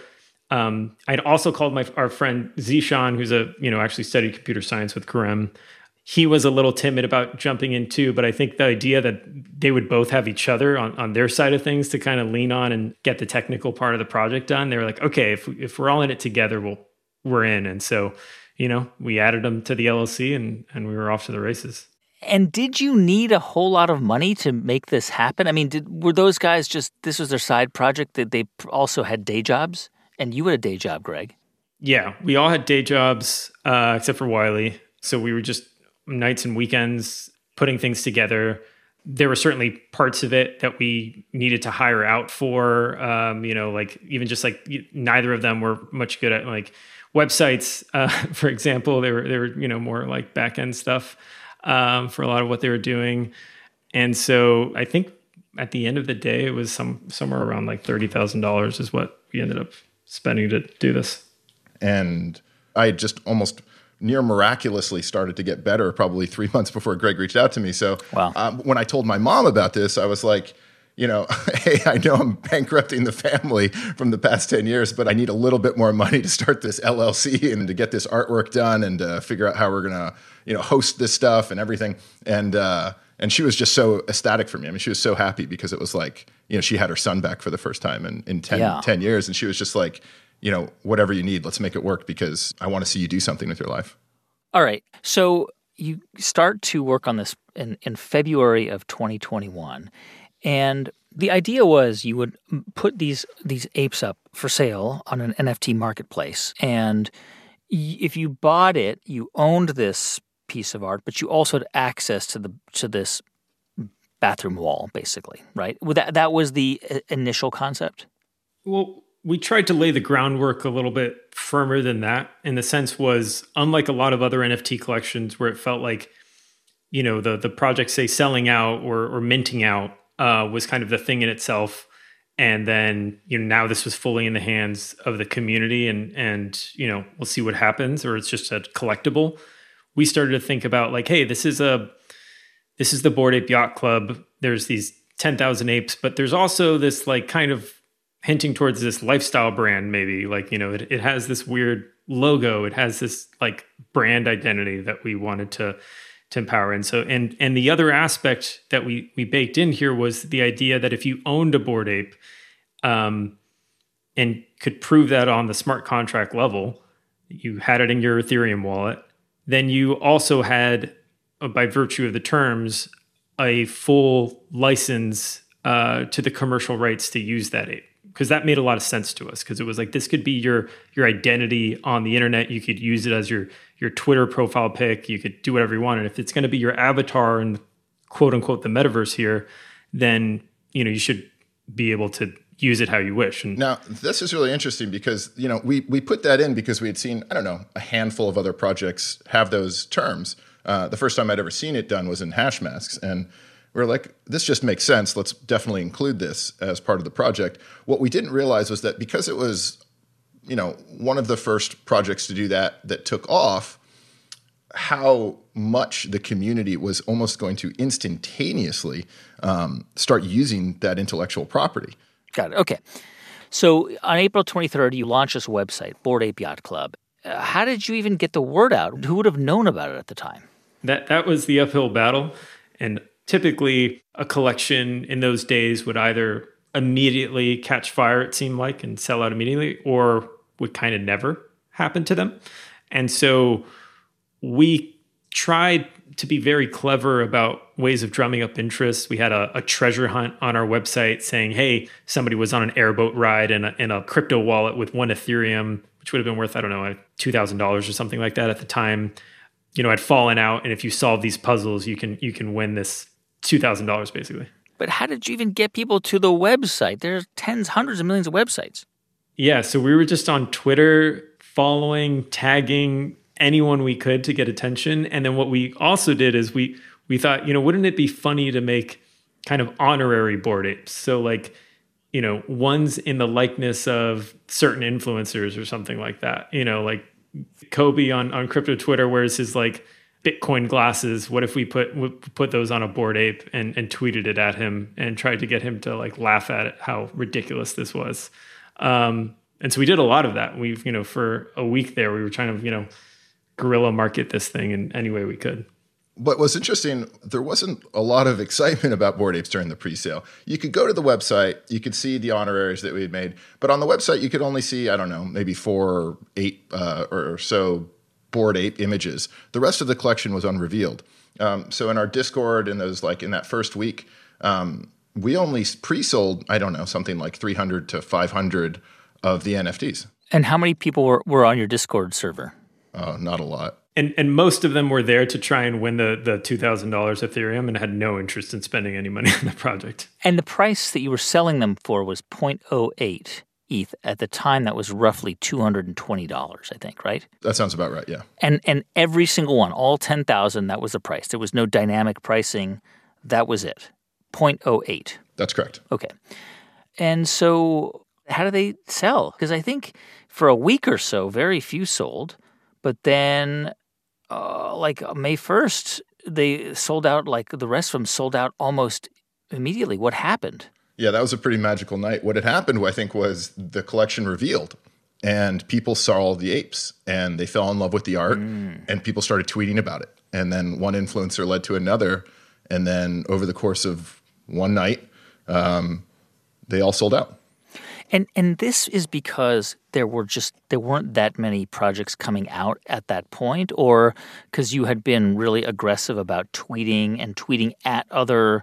Um, I'd also called my our friend Zishan, who's a you know actually studied computer science with Karem. He was a little timid about jumping in too, but I think the idea that they would both have each other on, on their side of things to kind of lean on and get the technical part of the project done, they were like, okay, if we, if we're all in it together, we'll we're in. And so, you know, we added them to the L L C and and we were off to the races. And did you need a whole lot of money to make this happen? I mean, did were those guys just, this was their side project, that they also had day jobs? And you had a day job, Greg. Yeah, we all had day jobs, uh, except for Wiley. So we were just nights and weekends putting things together. There were certainly parts of it that we needed to hire out for, um, you know, like even just like neither of them were much good at like websites, uh, for example. They were, they were, you know, more like back end stuff um, for a lot of what they were doing. And so I think at the end of the day, it was some somewhere around like thirty thousand dollars is what we ended up spending to do this. And I just almost near miraculously started to get better probably three months before Greg reached out to me. So wow. um, when I told my mom about this, I was like, you know, hey, I know I'm bankrupting the family from the past ten years, but I need a little bit more money to start this L L C and to get this artwork done and uh, figure out how we're going to, you know, host this stuff and everything. And, uh, and she was just so ecstatic for me. I mean, she was so happy because it was like, you know, she had her son back for the first time in, in ten, yeah. ten years. And she was just like, you know, whatever you need, let's make it work because I want to see you do something with your life. All right. So you start to work on this in, in February of twenty twenty-one. And the idea was you would put these these apes up for sale on an N F T marketplace. And if you bought it, you owned this piece of art, but you also had access to the to this bathroom wall, basically, right? Well, that that was the initial concept? Well, we tried to lay the groundwork a little bit firmer than that. And the sense was, unlike a lot of other N F T collections where it felt like, you know, the the project, say, selling out or, or minting out uh, was kind of the thing in itself. And then, you know, now this was fully in the hands of the community and, and you know, we'll see what happens, or it's just a collectible. We started to think about like, hey, this is a this is the Bored Ape Yacht Club. There's these ten thousand apes, but there's also this like kind of hinting towards this lifestyle brand, maybe like, you know, it, it has this weird logo. It has this like brand identity that we wanted to, to empower. And so, and, and the other aspect that we, we baked in here was the idea that if you owned a Bored Ape, um, and could prove that on the smart contract level, you had it in your Ethereum wallet, then you also had, uh, by virtue of the terms, a full license uh, to the commercial rights to use that ape. Because that made a lot of sense to us, because it was like, this could be your your identity on the internet. You could use it as your your Twitter profile pic. You could do whatever you want. And if it's going to be your avatar in quote unquote the metaverse here, then you know you should be able to use it how you wish. And now, this is really interesting because you know we we put that in because we had seen, I don't know, a handful of other projects have those terms. Uh, the first time I'd ever seen it done was in Hashmasks, and we were like, this just makes sense. Let's definitely include this as part of the project. What we didn't realize was that because it was, you know, one of the first projects to do that that took off, how much the community was almost going to instantaneously um, start using that intellectual property. Got it. Okay. So on April twenty-third, you launched this website, Bored Ape Yacht Club. Uh, how did you even get the word out? Who would have known about it at the time? That that was the uphill battle. And typically, a collection in those days would either immediately catch fire, it seemed like, and sell out immediately, or would kind of never happen to them. And so we tried to be very clever about ways of drumming up interest. We had a, a treasure hunt on our website saying, hey, somebody was on an airboat ride in a, in a crypto wallet with one Ethereum, which would have been worth, I don't know, two thousand dollars or something like that at the time. You know, had fallen out, and if you solve these puzzles, you can you can win this two thousand dollars basically. But how did you even get people to the website? There's tens, hundreds of millions of websites. Yeah, so we were just on Twitter, following, tagging anyone we could to get attention. And then what we also did is we we thought, you know, wouldn't it be funny to make kind of honorary Bored Apes? So like, you know, ones in the likeness of certain influencers or something like that. You know, like Kobe on, on crypto Twitter wears his like Bitcoin glasses. What if we put we put those on a Bored Ape and, and tweeted it at him and tried to get him to like laugh at it, how ridiculous this was. Um, And so we did a lot of that. We've, you know, for a week there, we were trying to, you know, guerrilla market this thing in any way we could. What was interesting, there wasn't a lot of excitement about Bored Apes during the pre-sale. You could go to the website, you could see the honoraries that we had made, but on the website you could only see, I don't know, maybe four or eight uh, or so Bored Ape images. The rest of the collection was unrevealed. Um, so in our Discord, in those like in that first week, um, we only pre-sold, I don't know, something like three hundred to five hundred of the N F Ts. And how many people were, were on your Discord server? Oh, not a lot. And and most of them were there to try and win the, the two thousand dollars Ethereum and had no interest in spending any money on the project. And the price that you were selling them for was zero point zero eight E T H. At the time, that was roughly two hundred twenty dollars, I think, right? That sounds about right, yeah. And and every single one, all ten thousand, that was the price. There was no dynamic pricing. That was it. zero point zero eight. That's correct. Okay. And so how do they sell? Because I think for a week or so, very few sold. But then, uh, like May first, they sold out, like the rest of them sold out almost immediately. What happened? Yeah, that was a pretty magical night. What had happened, I think, was the collection revealed and people saw the apes and they fell in love with the art mm. and people started tweeting about it. And then one influencer led to another. And then over the course of one night, um, they all sold out. And and this is because there were just there weren't that many projects coming out at that point, or because you had been really aggressive about tweeting and tweeting at other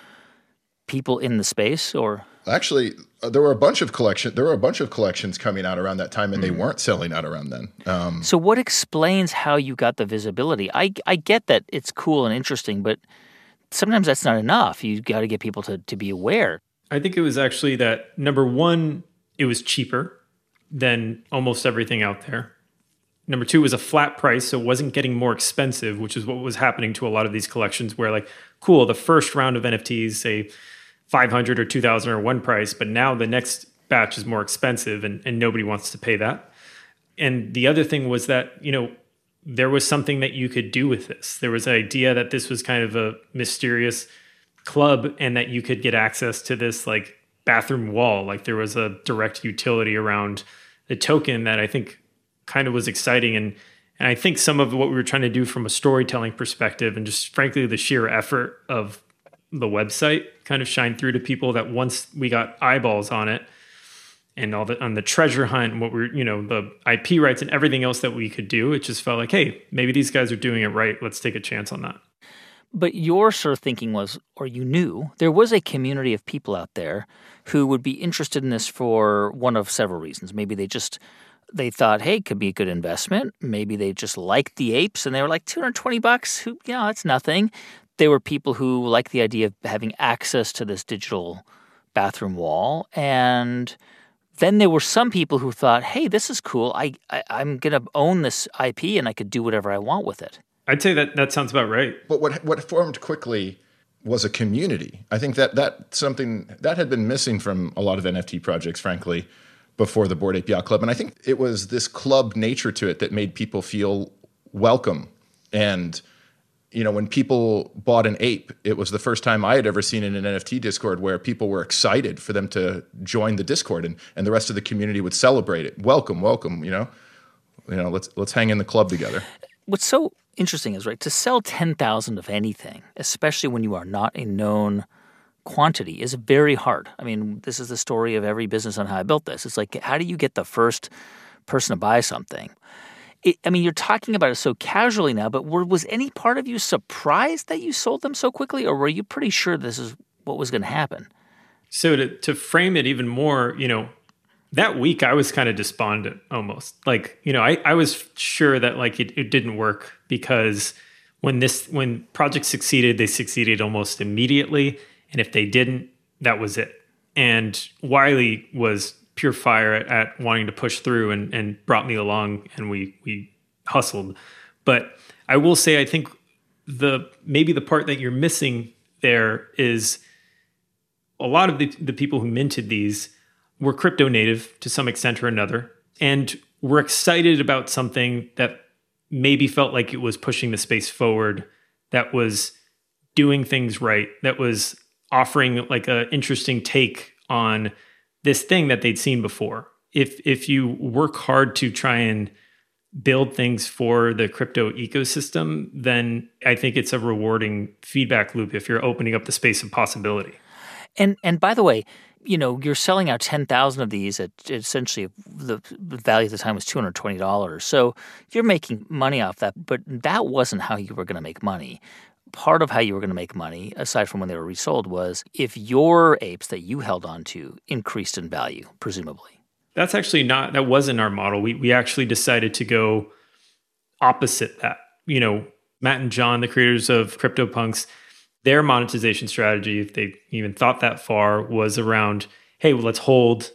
people in the space, or actually uh, there were a bunch of collection there were a bunch of collections coming out around that time, and mm. they weren't selling out around then. Um, so what explains how you got the visibility? I I get that it's cool and interesting, but sometimes that's not enough. You got to get people to to be aware. I think it was actually that, number one, it was cheaper than almost everything out there. Number two, it was a flat price, so it wasn't getting more expensive, which is what was happening to a lot of these collections where, like, cool, the first round of N F Ts, say five hundred or two thousand or one price, but now the next batch is more expensive and, and nobody wants to pay that. And the other thing was that, you know, there was something that you could do with this. There was an idea that this was kind of a mysterious club and that you could get access to this like bathroom wall. Like there was a direct utility around the token that I think kind of was exciting. And, and I think some of what we were trying to do from a storytelling perspective and just frankly the sheer effort of the website kind of shined through to people that once we got eyeballs on it and all the on the treasure hunt and what we're, you know, the I P rights and everything else that we could do, it just felt like, hey, maybe these guys are doing it right. Let's take a chance on that. But your sort of thinking was, or you knew, there was a community of people out there who would be interested in this for one of several reasons. Maybe they just, they thought, hey, it could be a good investment. Maybe they just liked the apes and they were like, two hundred twenty bucks, who, you know, that's nothing. There were people who liked the idea of having access to this digital bathroom wall. And then there were some people who thought, hey, this is cool. I, I I'm going to own this I P and I could do whatever I want with it. I'd say that that sounds about right. But what what formed quickly was a community. I think that that something that had been missing from a lot of N F T projects, frankly, before the Bored Ape Yacht Club. And I think it was this club nature to it that made people feel welcome. And, you know, when people bought an ape, it was the first time I had ever seen in an N F T Discord where people were excited for them to join the Discord and, and the rest of the community would celebrate it. Welcome, welcome, you know. You know, let's let's hang in the club together. What's so interesting is, right, to sell ten thousand of anything, especially when you are not a known quantity, is very hard. I mean, this is the story of every business on how I built this. It's like, how do you get the first person to buy something? It, I mean, you're talking about it so casually now, but were, was any part of you surprised that you sold them so quickly, or were you pretty sure this is what was going to happen? So to, to frame it even more, you know, that week I was kind of despondent almost. Like, you know, I, I was sure that like it, it didn't work because when this when projects succeeded, they succeeded almost immediately. And if they didn't, that was it. And Wiley was pure fire at, at wanting to push through and, and brought me along and we we hustled. But I will say I think the maybe the part that you're missing there is a lot of the, the people who minted these were crypto native to some extent or another, and were excited about something that maybe felt like it was pushing the space forward, that was doing things right, that was offering like an interesting take on this thing that they'd seen before. if if you work hard to try and build things for the crypto ecosystem, then I think it's a rewarding feedback loop if you're opening up the space of possibility. And and by the way, you know, you're selling out ten thousand of these at essentially the value at the time was two hundred twenty dollars. So you're making money off that, but that wasn't how you were going to make money. Part of how you were going to make money, aside from when they were resold, was if your apes that you held on to increased in value, presumably. That's actually not, that wasn't our model. We we actually decided to go opposite that. You know, Matt and John, the creators of CryptoPunks, their monetization strategy, if they even thought that far, was around, hey, well, let's hold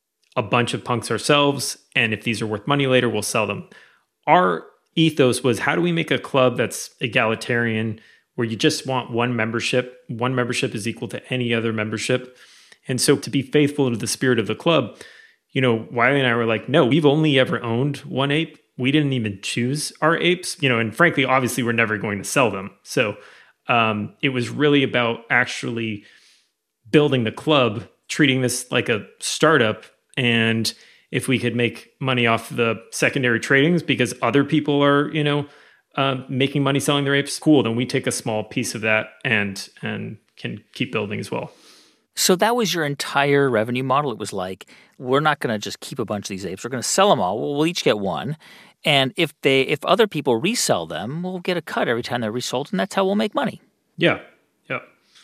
a bunch of punks ourselves, and if these are worth money later, we'll sell them. Our ethos was, how do we make a club that's egalitarian, where you just want one membership? One membership is equal to any other membership. And so to be faithful to the spirit of the club, you know, Wiley and I were like, no, we've only ever owned one ape. We didn't even choose our apes, you know, and frankly, obviously, we're never going to sell them. So um, it was really about actually building the club, treating this like a startup. And if we could make money off the secondary tradings because other people are, you know, uh, making money selling their apes, cool, then we take a small piece of that and and can keep building as well. So that was your entire revenue model. It was like, we're not going to just keep a bunch of these apes. We're going to sell them all. We'll, we'll each get one. And if they, if other people resell them, we'll get a cut every time they're resold, and that's how we'll make money. Yeah, yeah.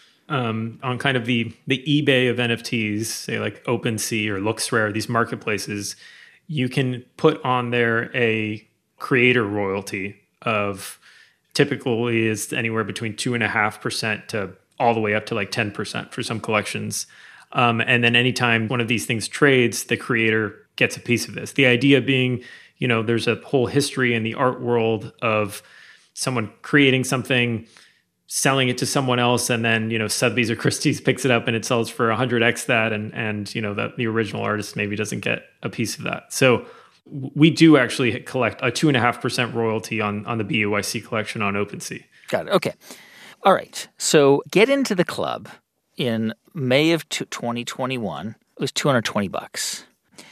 Um, on kind of the the eBay of N F Ts, say like OpenSea or LooksRare, these marketplaces, you can put on there a creator royalty of typically is anywhere between two and a half percent to all the way up to like ten percent for some collections. Um, and then anytime one of these things trades, the creator gets a piece of this. The idea being, you know, there's a whole history in the art world of someone creating something, selling it to someone else, and then, you know, Sotheby's or Christie's picks it up and it sells for one hundred x that, and, and you know, that the original artist maybe doesn't get a piece of that. So we do actually collect a two point five percent royalty on, on the B U Y C collection on OpenSea. Got it. Okay. All right. So get into the club in May of twenty twenty-one. It was two hundred twenty bucks.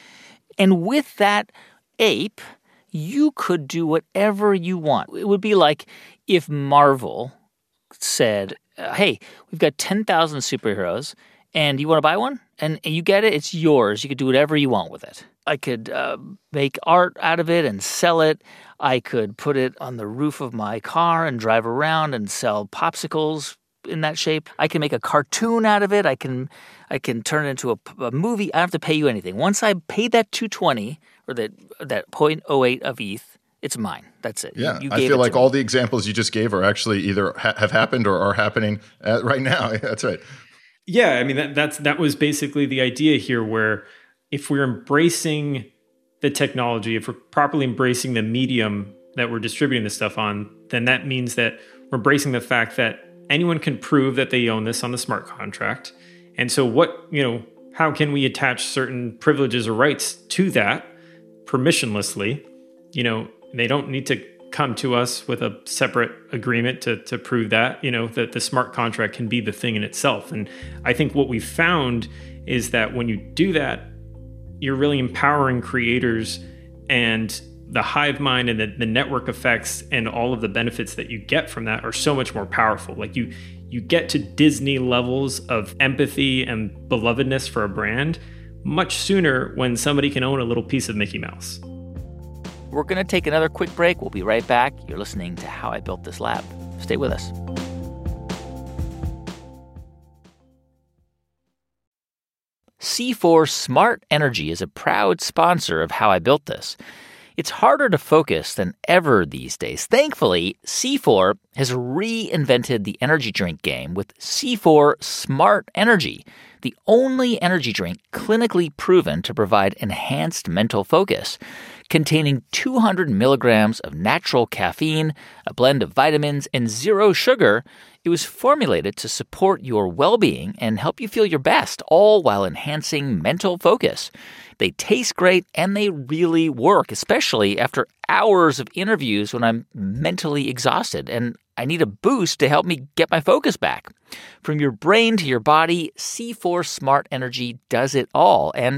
And with that ape, you could do whatever you want. It would be like if Marvel said, hey, we've got ten thousand superheroes, and you want to buy one? And you get it, it's yours. You could do whatever you want with it. I could uh, make art out of it and sell it. I could put it on the roof of my car and drive around and sell popsicles in that shape. I can make a cartoon out of it. I can I can turn it into a, a movie. I don't have to pay you anything. Once I pay that two hundred twenty or that that zero point zero eight of E T H, it's mine. That's it. Yeah, you, you I feel like me. all the examples you just gave are actually either ha- have happened or are happening uh, right now. That's right. Yeah, I mean, that, that's that was basically the idea here, where if we're embracing the technology, if we're properly embracing the medium that we're distributing this stuff on, then that means that we're embracing the fact that anyone can prove that they own this on the smart contract. And so what, you know, how can we attach certain privileges or rights to that permissionlessly? You know, they don't need to come to us with a separate agreement to to prove that, you know, that the smart contract can be the thing in itself. And I think what we found is that when you do that, you're really empowering creators, and the hive mind and the, the network effects and all of the benefits that you get from that are so much more powerful. Like you you get to Disney levels of empathy and belovedness for a brand much sooner when somebody can own a little piece of Mickey Mouse. We're going to take another quick break. We'll be right back. You're listening to How I Built This Lab. Stay with us. C four Smart Energy is a proud sponsor of How I Built This. It's harder to focus than ever these days. Thankfully, C four has reinvented the energy drink game with C four Smart Energy, the only energy drink clinically proven to provide enhanced mental focus. Containing two hundred milligrams of natural caffeine, a blend of vitamins, and zero sugar, it was formulated to support your well-being and help you feel your best, all while enhancing mental focus. They taste great, and they really work, especially after hours of interviews when I'm mentally exhausted and I need a boost to help me get my focus back. From your brain to your body, C four Smart Energy does it all, and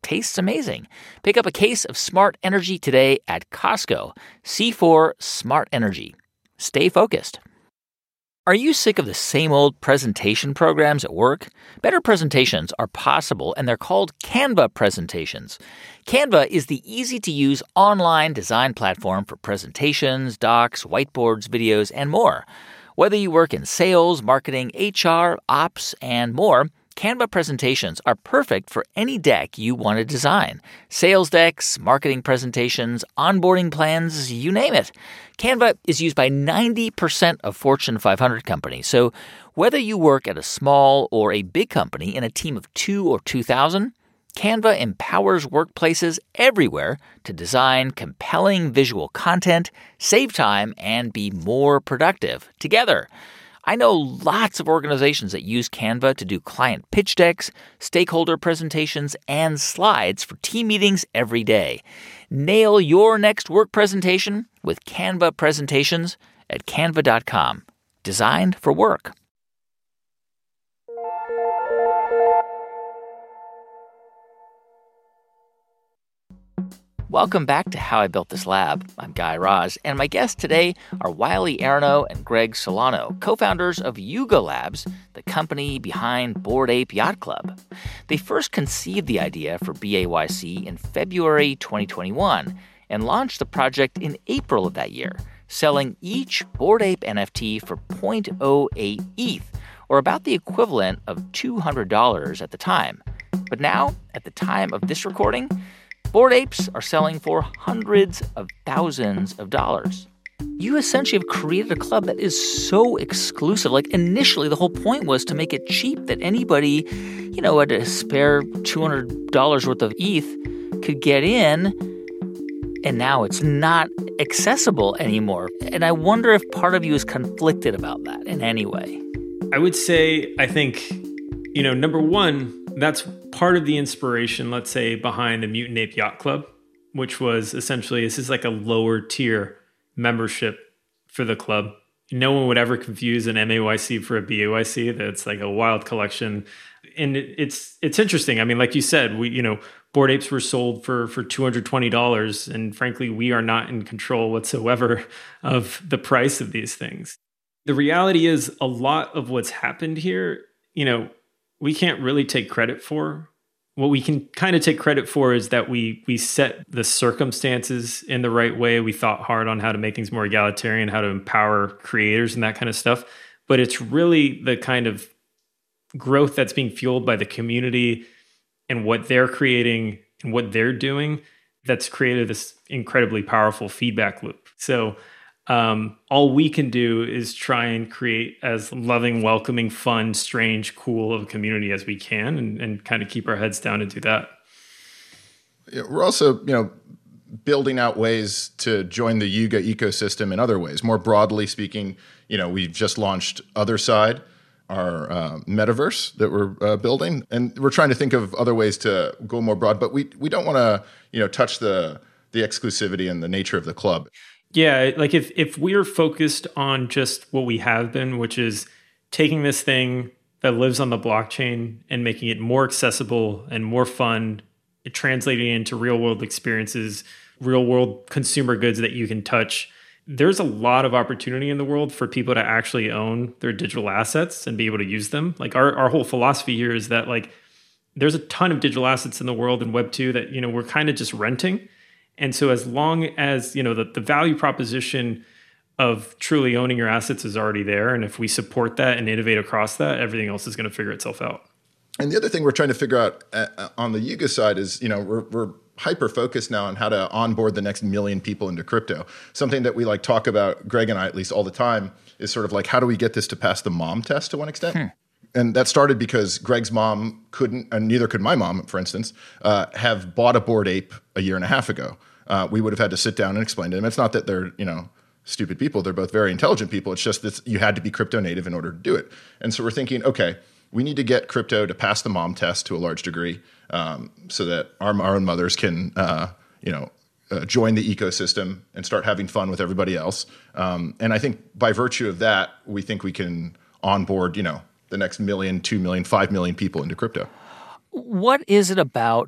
tastes amazing. Pick up a case of Smart Energy today at Costco. C four Smart Energy. Stay focused. Are you sick of the same old presentation programs at work? Better presentations are possible, and they're called Canva presentations. Canva is the easy-to-use online design platform for presentations, docs, whiteboards, videos, and more. Whether you work in sales, marketing, H R, ops, and more, Canva presentations are perfect for any deck you want to design. Sales decks, marketing presentations, onboarding plans, you name it. Canva is used by ninety percent of Fortune five hundred companies. So whether you work at a small or a big company in a team of two or two thousand, Canva empowers workplaces everywhere to design compelling visual content, save time, and be more productive together. I know lots of organizations that use Canva to do client pitch decks, stakeholder presentations, and slides for team meetings every day. Nail your next work presentation with Canva presentations at canva dot com. Designed for work. Welcome back to How I Built This Lab. I'm Guy Raz, and my guests today are Wiley Arano and Greg Solano, co-founders of Yuga Labs, the company behind Bored Ape Yacht Club. They first conceived the idea for B A Y C in February twenty twenty-one and launched the project in April of that year, selling each Bored Ape N F T for zero point zero eight E T H, or about the equivalent of two hundred dollars at the time. But now, at the time of this recording, Bored Apes are selling for hundreds of thousands of dollars. You essentially have created a club that is so exclusive. Like, initially, the whole point was to make it cheap that anybody, you know, at a spare two hundred dollars worth of E T H could get in, and now it's not accessible anymore. And I wonder if part of you is conflicted about that in any way. I would say, I think, you know, number one, that's part of the inspiration, let's say, behind the Mutant Ape Yacht Club, which was essentially, this is like a lower tier membership for the club. No one would ever confuse an M A Y C for a B A Y C. That's like a wild collection. And it, it's it's interesting. I mean, like you said, we, you know, Bored Apes were sold for, for two hundred twenty dollars. And frankly, we are not in control whatsoever of the price of these things. The reality is a lot of what's happened here, you know, we can't really take credit for. What we can kind of take credit for is that we we set the circumstances in the right way. We thought hard on how to make things more egalitarian, how to empower creators and that kind of stuff. But it's really the kind of growth that's being fueled by the community and what they're creating and what they're doing that's created this incredibly powerful feedback loop. So Um, all we can do is try and create as loving, welcoming, fun, strange, cool of a community as we can, and, and kind of keep our heads down and do that. Yeah, we're also, you know, building out ways to join the Yuga ecosystem in other ways. More broadly speaking, you know, we've just launched Otherside, our uh, metaverse that we're uh, building, and we're trying to think of other ways to go more broad. But we we don't want to, you know, touch the the exclusivity and the nature of the club. Yeah, like if if we're focused on just what we have been, which is taking this thing that lives on the blockchain and making it more accessible and more fun, translating it into real world experiences, real world consumer goods that you can touch, there's a lot of opportunity in the world for people to actually own their digital assets and be able to use them. Like our, our whole philosophy here is that like there's a ton of digital assets in the world in Web two that, you know, we're kind of just renting. And so as long as, you know, the, the value proposition of truly owning your assets is already there, and if we support that and innovate across that, everything else is going to figure itself out. And the other thing we're trying to figure out uh, on the Yuga side is, you know, we're, we're hyper-focused now on how to onboard the next million people into crypto. Something that we like talk about, Greg and I at least all the time, is sort of like, how do we get this to pass the mom test to one extent? Hmm. And that started because Greg's mom couldn't, and neither could my mom, for instance, uh, have bought a Bored Ape a year and a half ago. Uh, we would have had to sit down and explain to them. It's not that they're, you know, stupid people. They're both very intelligent people. It's just that you had to be crypto native in order to do it. And so we're thinking, okay, we need to get crypto to pass the mom test to a large degree, um, so that our, our own mothers can, uh, you know, uh, join the ecosystem and start having fun with everybody else. Um, and I think by virtue of that, we think we can onboard, you know, the next million, two million, five million people into crypto. What is it about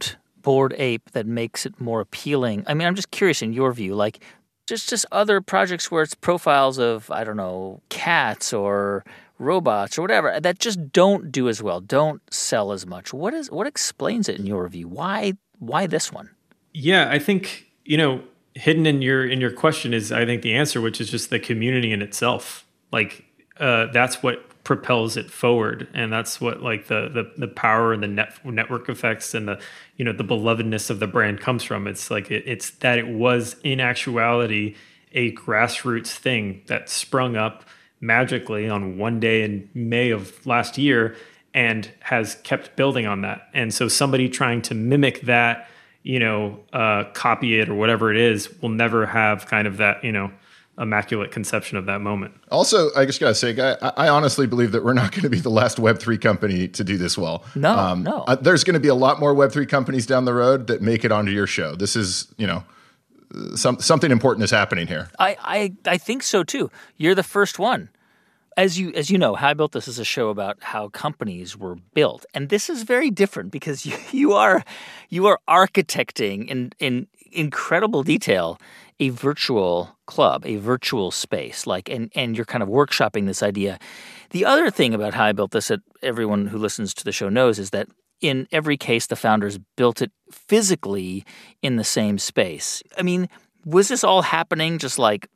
Bored Ape that makes it more appealing? I mean, I'm just curious in your view, like just, just other projects where it's profiles of, I don't know, cats or robots or whatever that just don't do as well, don't sell as much. What is what explains it in your view? Why why this one? Yeah, I think, you know, hidden in your in your question is, I think, the answer, which is just the community in itself. Like uh, that's what propels it forward, and that's what like the the the power and the net, network effects and the you know the belovedness of the brand comes from. It's like it, it's that it was in actuality a grassroots thing that sprung up magically on one day in May of last year and has kept building on that. And so somebody trying to mimic that, you know, uh, copy it or whatever it is, will never have kind of that, you know, immaculate conception of that moment. Also, I just got to say, Guy, I, I honestly believe that we're not going to be the last Web three company to do this well. No, um, no. Uh, there's going to be a lot more Web three companies down the road that make it onto your show. This is, you know, some, something important is happening here. I, I, I think so, too. You're the first one. As you as you know, How I Built This is a show about how companies were built, and this is very different because you, you are you are architecting in in incredible detail a virtual club, a virtual space, like and and you're kind of workshopping this idea. The other thing about How I Built This that everyone who listens to the show knows is that in every case, the founders built it physically in the same space. I mean, was this all happening just like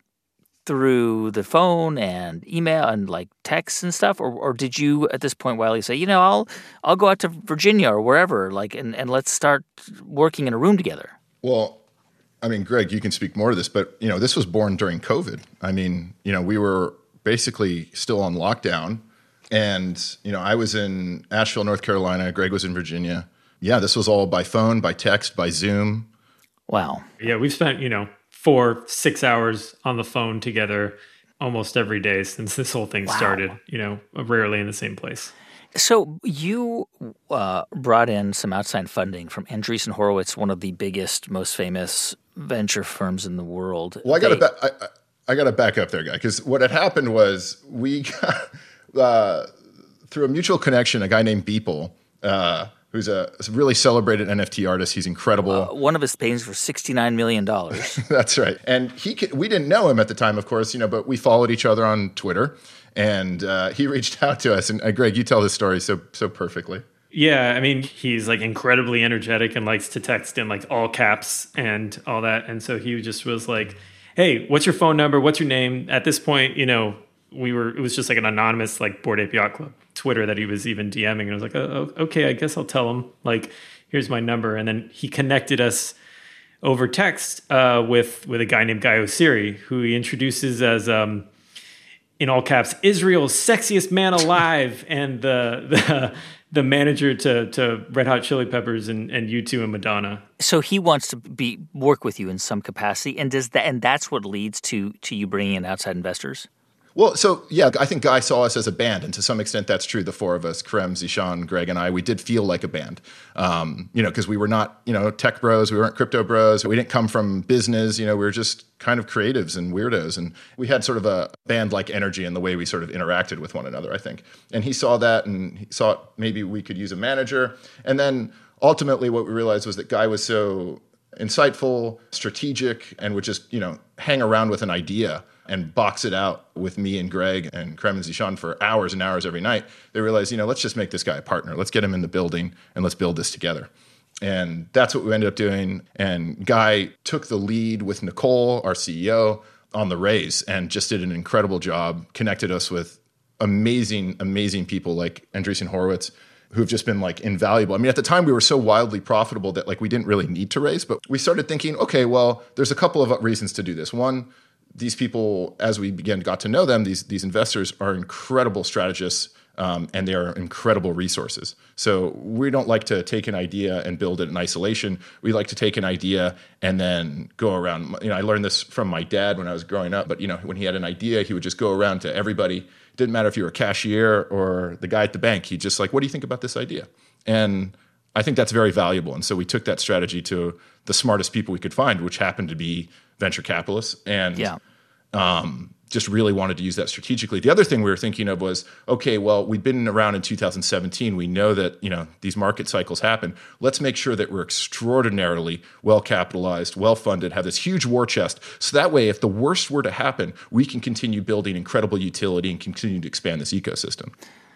through the phone and email and like texts and stuff, or or did you at this point, Wiley, say, you know, I'll I'll go out to Virginia or wherever, like, and, and let's start working in a room together? Well, I mean, Greg, you can speak more to this, but you know, this was born during COVID. I mean, you know, we were basically still on lockdown, and you know, I was in Asheville, North Carolina. Greg was in Virginia. Yeah, this was all by phone, by text, by Zoom. Wow. Yeah, we've spent, you know, four, six hours on the phone together almost every day since this whole thing wow. started, you know, rarely in the same place. So you uh, brought in some outside funding from Andreessen Horowitz, one of the biggest, most famous venture firms in the world. Well, I got to ba- I, I got to back up there, guy, because what had happened was we got, uh, through a mutual connection, a guy named Beeple, uh, who's a really celebrated N F T artist. He's incredible. Uh, one of his paintings for sixty-nine million dollars. That's right. And he we didn't know him at the time, of course, you know, but we followed each other on Twitter. And uh, he reached out to us. And uh, Greg, you tell this story so so perfectly. Yeah, I mean, he's like incredibly energetic and likes to text in like all caps and all that. And so he just was like, hey, what's your phone number? What's your name? At this point, you know, we were, it was just like an anonymous like Bored Ape Yacht Club Twitter that he was even DMing. And I was like, oh, okay, I guess I'll tell him, like, here's my number. And then he connected us over text uh, with, with a guy named Guy Oseary, who he introduces as, um, in all caps, Israel's sexiest man alive, and the the the manager to to Red Hot Chili Peppers and, and U two and Madonna. So he wants to be work with you in some capacity, and does that and that's what leads to to you bringing in outside investors? Well, so yeah, I think Guy saw us as a band, and to some extent that's true. The four of us, Krem, Zishan, Greg, and I, we did feel like a band, um, you know, because we were not, you know, tech bros, we weren't crypto bros, we didn't come from business, you know, we were just kind of creatives and weirdos, and we had sort of a band-like energy in the way we sort of interacted with one another, I think. And he saw that, and he thought maybe we could use a manager, and then ultimately what we realized was that Guy was so insightful, strategic, and would just, you know, hang around with an idea and box it out with me and Greg and Krem and Zishan for hours and hours every night. They realized, you know, let's just make this guy a partner. Let's get him in the building and let's build this together. And that's what we ended up doing. And Guy took the lead with Nicole, our C E O, on the raise and just did an incredible job, connected us with amazing, amazing people like Andreessen Horowitz, who've just been like invaluable. I mean, at the time we were so wildly profitable that like we didn't really need to raise, but we started thinking, okay, well, there's a couple of reasons to do this. One, these people, as we began got to know them, these these investors are incredible strategists, um, and they are incredible resources. So we don't like to take an idea and build it in isolation. We like to take an idea and then go around. You know, I learned this from my dad when I was growing up. But you know, when he had an idea, he would just go around to everybody. It didn't matter if you were a cashier or the guy at the bank. He'd just like, "What do you think about this idea?" And I think that's very valuable. And so we took that strategy to the smartest people we could find, which happened to be venture capitalists. And yeah. um, just really wanted to use that strategically. The other thing we were thinking of was, okay, well, we've been around in two thousand seventeen. We know that, you know, these market cycles happen. Let's make sure that we're extraordinarily well capitalized, well funded, have this huge war chest. So that way, if the worst were to happen, we can continue building incredible utility and continue to expand this ecosystem.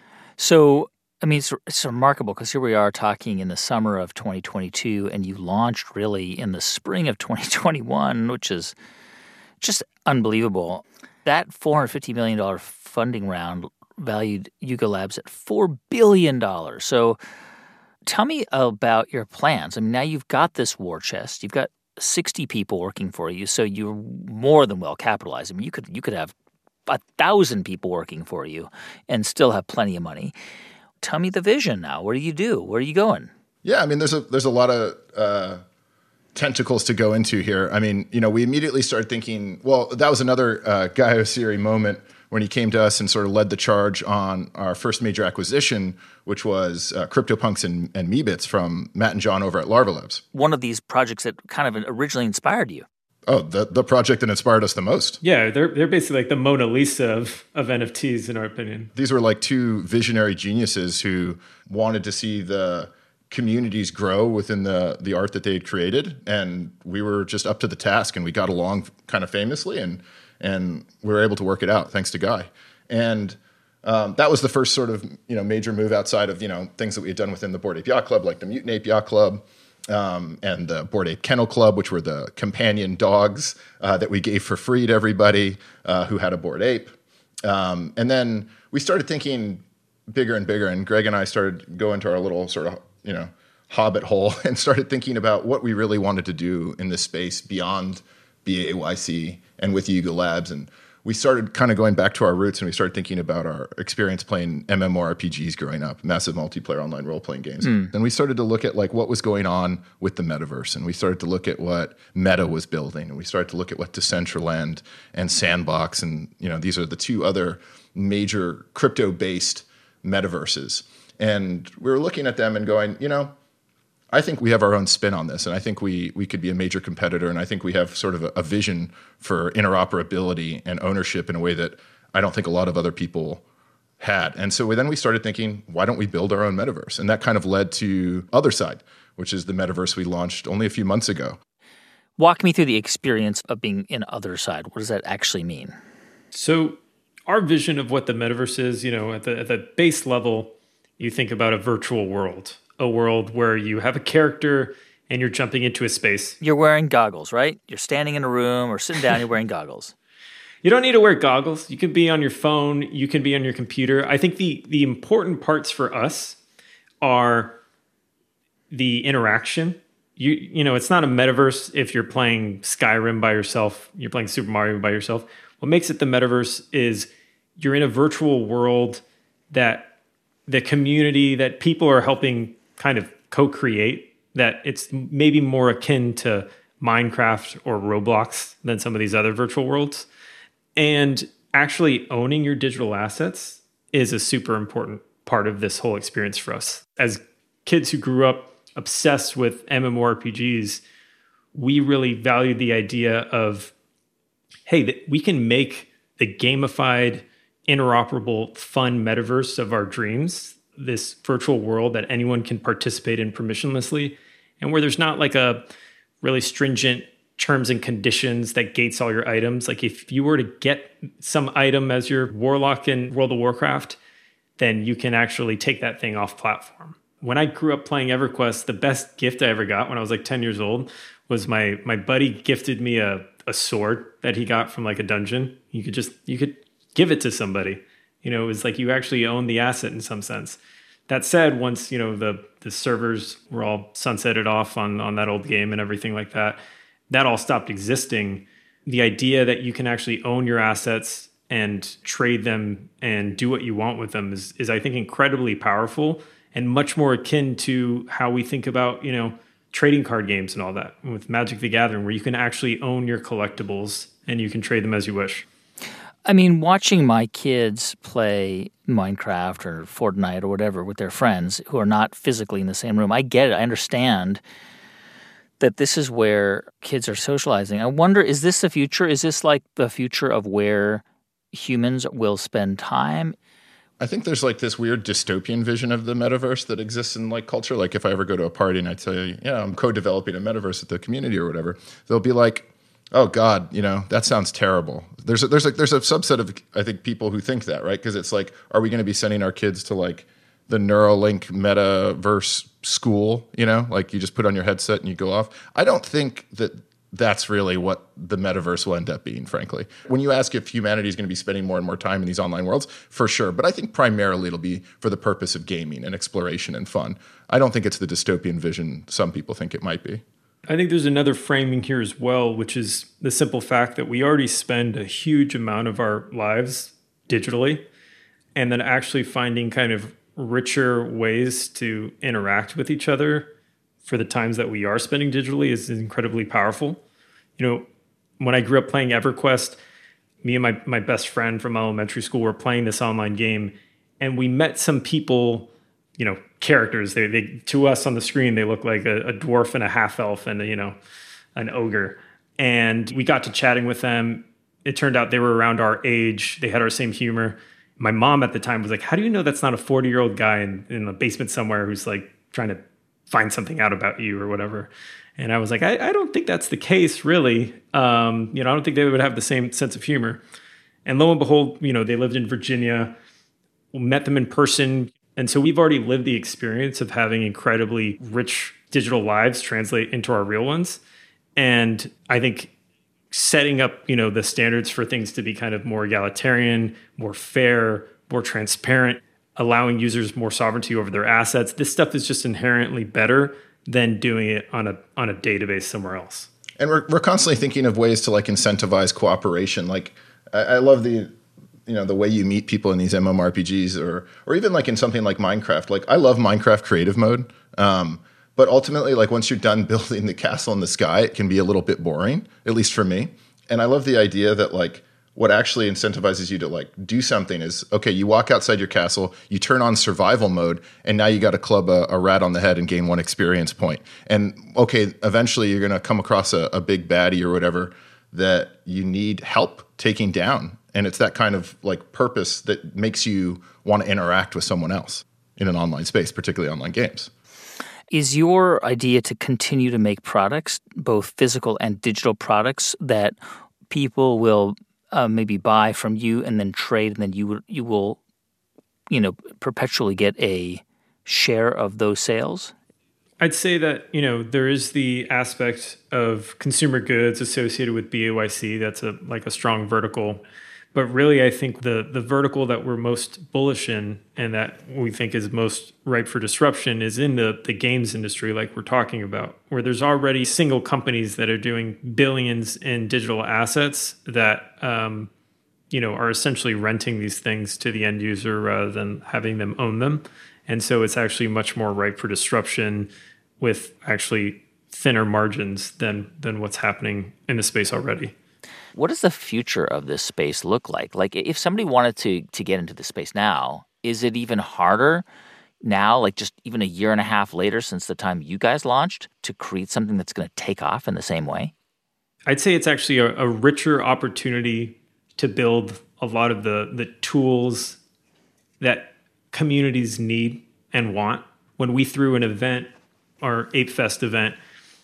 So, I mean, it's, it's remarkable because here we are talking in the summer of twenty twenty-two, and you launched really in the spring of twenty twenty-one, which is just unbelievable. That four hundred fifty million dollars funding round valued Yuga Labs at four billion dollars. So tell me about your plans. I mean, now you've got this war chest. You've got sixty people working for you, so you're more than well capitalized. I mean, you could you could have a thousand people working for you and still have plenty of money. Tell me the vision now. What do you do? Where are you going? Yeah, I mean, there's a there's a lot of uh, tentacles to go into here. I mean, you know, we immediately started thinking, well, that was another uh, Guy Oseary moment when he came to us and sort of led the charge on our first major acquisition, which was uh, CryptoPunks and, and Meebits from Matt and John over at Larva Labs. One of these projects that kind of originally inspired you. Oh, the the project that inspired us the most. Yeah, they're they're basically like the Mona Lisa of, of N F Ts, in our opinion. These were like two visionary geniuses who wanted to see the communities grow within the the art that they had created, and we were just up to the task, and we got along kind of famously, and and we were able to work it out thanks to Guy. And um, that was the first sort of you know major move outside of you know things that we had done within the Bored Ape Yacht Club, like the Mutant Ape Yacht Club. Um, and the Bored Ape Kennel Club, which were the companion dogs uh, that we gave for free to everybody uh, who had a Bored Ape. Um, and then we started thinking bigger and bigger, and Greg and I started going to our little sort of, you know, hobbit hole and started thinking about what we really wanted to do in this space beyond B A Y C and with Yuga Labs. And we started kind of going back to our roots, and we started thinking about our experience playing MMORPGs growing up, massive multiplayer online role-playing games. Mm. And we started to look at like what was going on with the metaverse, and we started to look at what Meta was building, and we started to look at what Decentraland and Sandbox, and you know these are the two other major crypto-based metaverses. And we were looking at them and going, you know, I think we have our own spin on this, and I think we we could be a major competitor, and I think we have sort of a, a vision for interoperability and ownership in a way that I don't think a lot of other people had. And so we, then we started thinking, why don't we build our own metaverse? And that kind of led to Otherside, which is the metaverse we launched only a few months ago. Walk me through the experience of being in Otherside. What does that actually mean? So our vision of what the metaverse is, you know, at the at the base level, you think about a virtual world. A world where you have a character and you're jumping into a space. You're wearing goggles, right? You're standing in a room or sitting down, you're wearing goggles. You don't need to wear goggles. You can be on your phone. You can be on your computer. I think the the important parts for us are the interaction. You you know, it's not a metaverse if you're playing Skyrim by yourself, you're playing Super Mario by yourself. What makes it the metaverse is you're in a virtual world that the community, that people are helping kind of co-create, that it's maybe more akin to Minecraft or Roblox than some of these other virtual worlds. And actually owning your digital assets is a super important part of this whole experience for us. As kids who grew up obsessed with MMORPGs, we really valued the idea of, hey, that we can make the gamified, interoperable, fun metaverse of our dreams, this virtual world that anyone can participate in permissionlessly, and where there's not like a really stringent terms and conditions that gates all your items. Like if you were to get some item as your warlock in World of Warcraft, then you can actually take that thing off platform. When I grew up playing EverQuest, the best gift I ever got when I was like ten years old was my my buddy gifted me a, a sword that he got from like a dungeon. You could just, you could give it to somebody. You know, it was like you actually own the asset in some sense. That said, once, you know, the the servers were all sunsetted off on, on that old game and everything like that, that all stopped existing. The idea that you can actually own your assets and trade them and do what you want with them is, is I think, incredibly powerful and much more akin to how we think about, you know, trading card games and all that with Magic the Gathering, where you can actually own your collectibles and you can trade them as you wish. I mean, watching my kids play Minecraft or Fortnite or whatever with their friends who are not physically in the same room, I get it. I understand that this is where kids are socializing. I wonder, is this the future? Is this like the future of where humans will spend time. I think there's like this weird dystopian vision of the metaverse that exists in like culture. Like if I ever go to a party and I tell you, yeah, I'm co-developing a metaverse with the community or whatever, they'll be like, oh God, you know, that sounds terrible. There's a, there's like there's a subset of I think people who think that, right? Because it's like, are we going to be sending our kids to like the Neuralink metaverse school? You know, like you just put on your headset and you go off. I don't think that that's really what the metaverse will end up being, frankly. When you ask if humanity is going to be spending more and more time in these online worlds, for sure. But I think primarily it'll be for the purpose of gaming and exploration and fun. I don't think it's the dystopian vision some people think it might be. I think there's another framing here as well, which is the simple fact that we already spend a huge amount of our lives digitally, and then actually finding kind of richer ways to interact with each other for the times that we are spending digitally is incredibly powerful. You know, when I grew up playing EverQuest, me and my, my best friend from elementary school were playing this online game, and we met some people, you know, characters. They, they to us on the screen, they look like a, a dwarf and a half elf and a, you know, an ogre. And we got to chatting with them. It turned out they were around our age. They had our same humor. My mom at the time was like, how do you know that's not a forty-year-old guy in, in the basement somewhere who's like trying to find something out about you or whatever? And I was like, I, I don't think that's the case, really. Um, you know, I don't think they would have the same sense of humor. And lo and behold, you know, they lived in Virginia. We met them in person. And so we've already lived the experience of having incredibly rich digital lives translate into our real ones. And I think setting up, you know, the standards for things to be kind of more egalitarian, more fair, more transparent, allowing users more sovereignty over their assets, this stuff is just inherently better than doing it on a on a database somewhere else. And we're we're constantly thinking of ways to like incentivize cooperation. Like I, I love the you know the way you meet people in these MMORPGs or or even like in something like Minecraft. Like I love Minecraft creative mode, um, but ultimately like once you're done building the castle in the sky, it can be a little bit boring, at least for me. And I love the idea that like what actually incentivizes you to like do something is, okay, you walk outside your castle, you turn on survival mode, and now you got to club a, a rat on the head and gain one experience point. And okay, eventually you're going to come across a, a big baddie or whatever that you need help taking down. And it's that kind of like purpose that makes you want to interact with someone else in an online space, particularly online games. Is your idea to continue to make products, both physical and digital products, that people will Uh, maybe buy from you and then trade, and then you you will, you know, perpetually get a share of those sales? I'd say that, you know, there is the aspect of consumer goods associated with B A Y C. That's a like a strong vertical. But really, I think the the vertical that we're most bullish in and that we think is most ripe for disruption is in the, the games industry, like we're talking about, where there's already single companies that are doing billions in digital assets that, um, you know, are essentially renting these things to the end user rather than having them own them. And so it's actually much more ripe for disruption with actually thinner margins than than what's happening in the space already. What does the future of this space look like? Like if somebody wanted to to get into the space now, is it even harder now, like just even a year and a half later since the time you guys launched, to create something that's going to take off in the same way? I'd say it's actually a, a richer opportunity to build a lot of the the tools that communities need and want. When we threw an event, our Ape Fest event,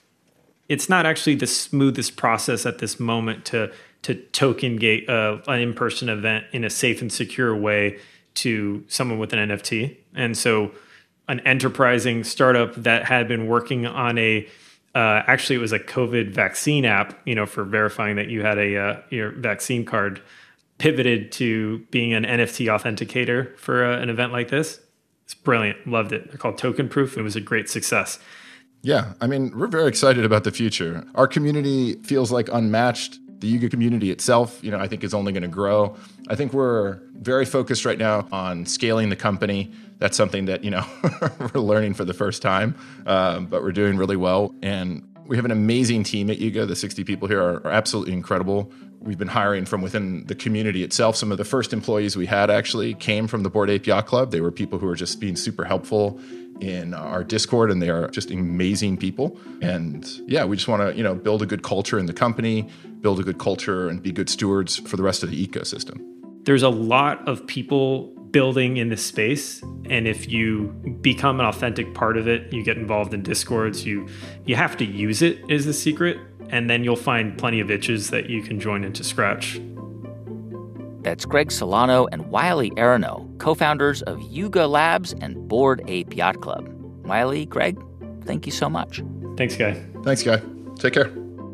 it's not actually the smoothest process at this moment to to token gate uh, an in-person event in a safe and secure way to someone with an N F T. And so an enterprising startup that had been working on a, uh, actually it was a COVID vaccine app, you know, for verifying that you had a uh, your vaccine card, pivoted to being an N F T authenticator for uh, an event like this. It's brilliant. Loved it. They're called Token Proof. It was a great success. Yeah, I mean, we're very excited about the future. Our community feels like unmatched. The Yuga community itself, you know, I think is only going to grow. I think we're very focused right now on scaling the company. That's something that, you know, we're learning for the first time, um, but we're doing really well. And we have an amazing team at Yuga. The sixty people here are, are absolutely incredible. We've been hiring from within the community itself. Some of the first employees we had actually came from the Bored Ape Yacht Club. They were people who were just being super helpful in our Discord, and they are just amazing people. And yeah, we just want to, you know, build a good culture in the company, build a good culture and be good stewards for the rest of the ecosystem. there's a lot of people building in this space, and if you become an authentic part of it, you get involved in Discords, you you have to use it is the secret, and then you'll find plenty of itches that you can join into Scratch. That's Greg Solano and Wiley Arano, co-founders of Yuga Labs and Bored Ape Yacht Club. Wiley, Greg, thank you so much. Thanks, Guy. Thanks, Guy. Take care.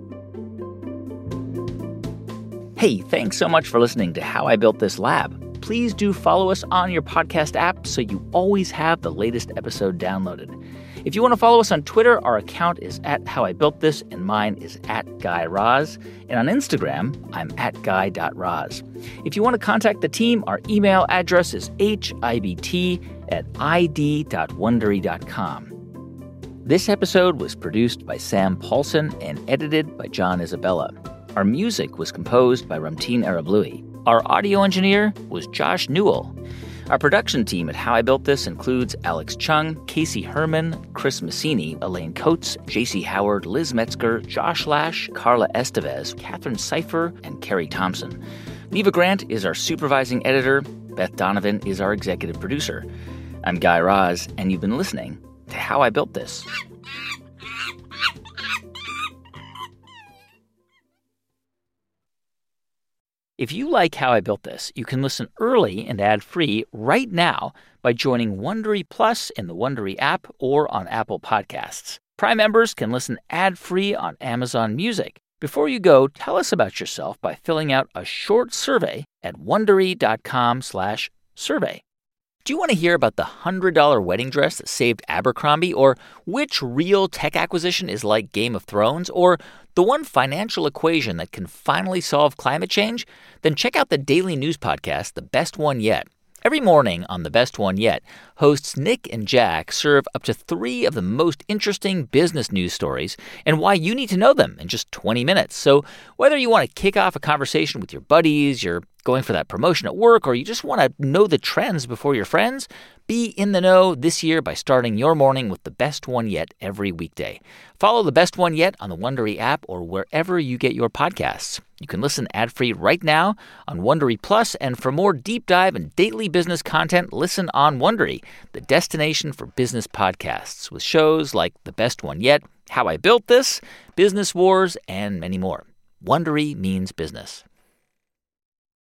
Hey, thanks so much for listening to How I Built This Lab. Please do follow us on your podcast app so you always have the latest episode downloaded. If you want to follow us on Twitter, our account is at How I Built This, and mine is at Guy Raz. And on Instagram, I'm at guy dot raz. If you want to contact the team, our email address is hibt at id dot wondery dot com. This episode was produced by Sam Paulson and edited by John Isabella. Our music was composed by Ramtin Arablouei. Our audio engineer was Josh Newell. Our production team at How I Built This includes Alex Chung, Casey Herman, Chris Massini, Elaine Coates, J C Howard, Liz Metzger, Josh Lash, Carla Estevez, Catherine Seifer, and Carrie Thompson. Neva Grant is our supervising editor. Beth Donovan is our executive producer. I'm Guy Raz, and you've been listening to How I Built This. If you like How I Built This, you can listen early and ad-free right now by joining Wondery Plus in the Wondery app or on Apple Podcasts. Prime members can listen ad-free on Amazon Music. Before you go, tell us about yourself by filling out a short survey at wondery dot com slash survey. Do you want to hear about the one hundred dollars wedding dress that saved Abercrombie, or which real tech acquisition is like Game of Thrones, or the one financial equation that can finally solve climate change? Then check out the daily news podcast, The Best One Yet. Every morning on The Best One Yet, hosts Nick and Jack serve up to three of the most interesting business news stories and why you need to know them in just twenty minutes. So whether you want to kick off a conversation with your buddies, you're going for that promotion at work, or you just want to know the trends before your friends, be in the know this year by starting your morning with The Best One Yet every weekday. Follow The Best One Yet on the Wondery app or wherever you get your podcasts. You can listen ad-free right now on Wondery Plus, and for more deep dive and daily business content, listen on Wondery, the destination for business podcasts, with shows like The Best One Yet, How I Built This, Business Wars, and many more. Wondery means business.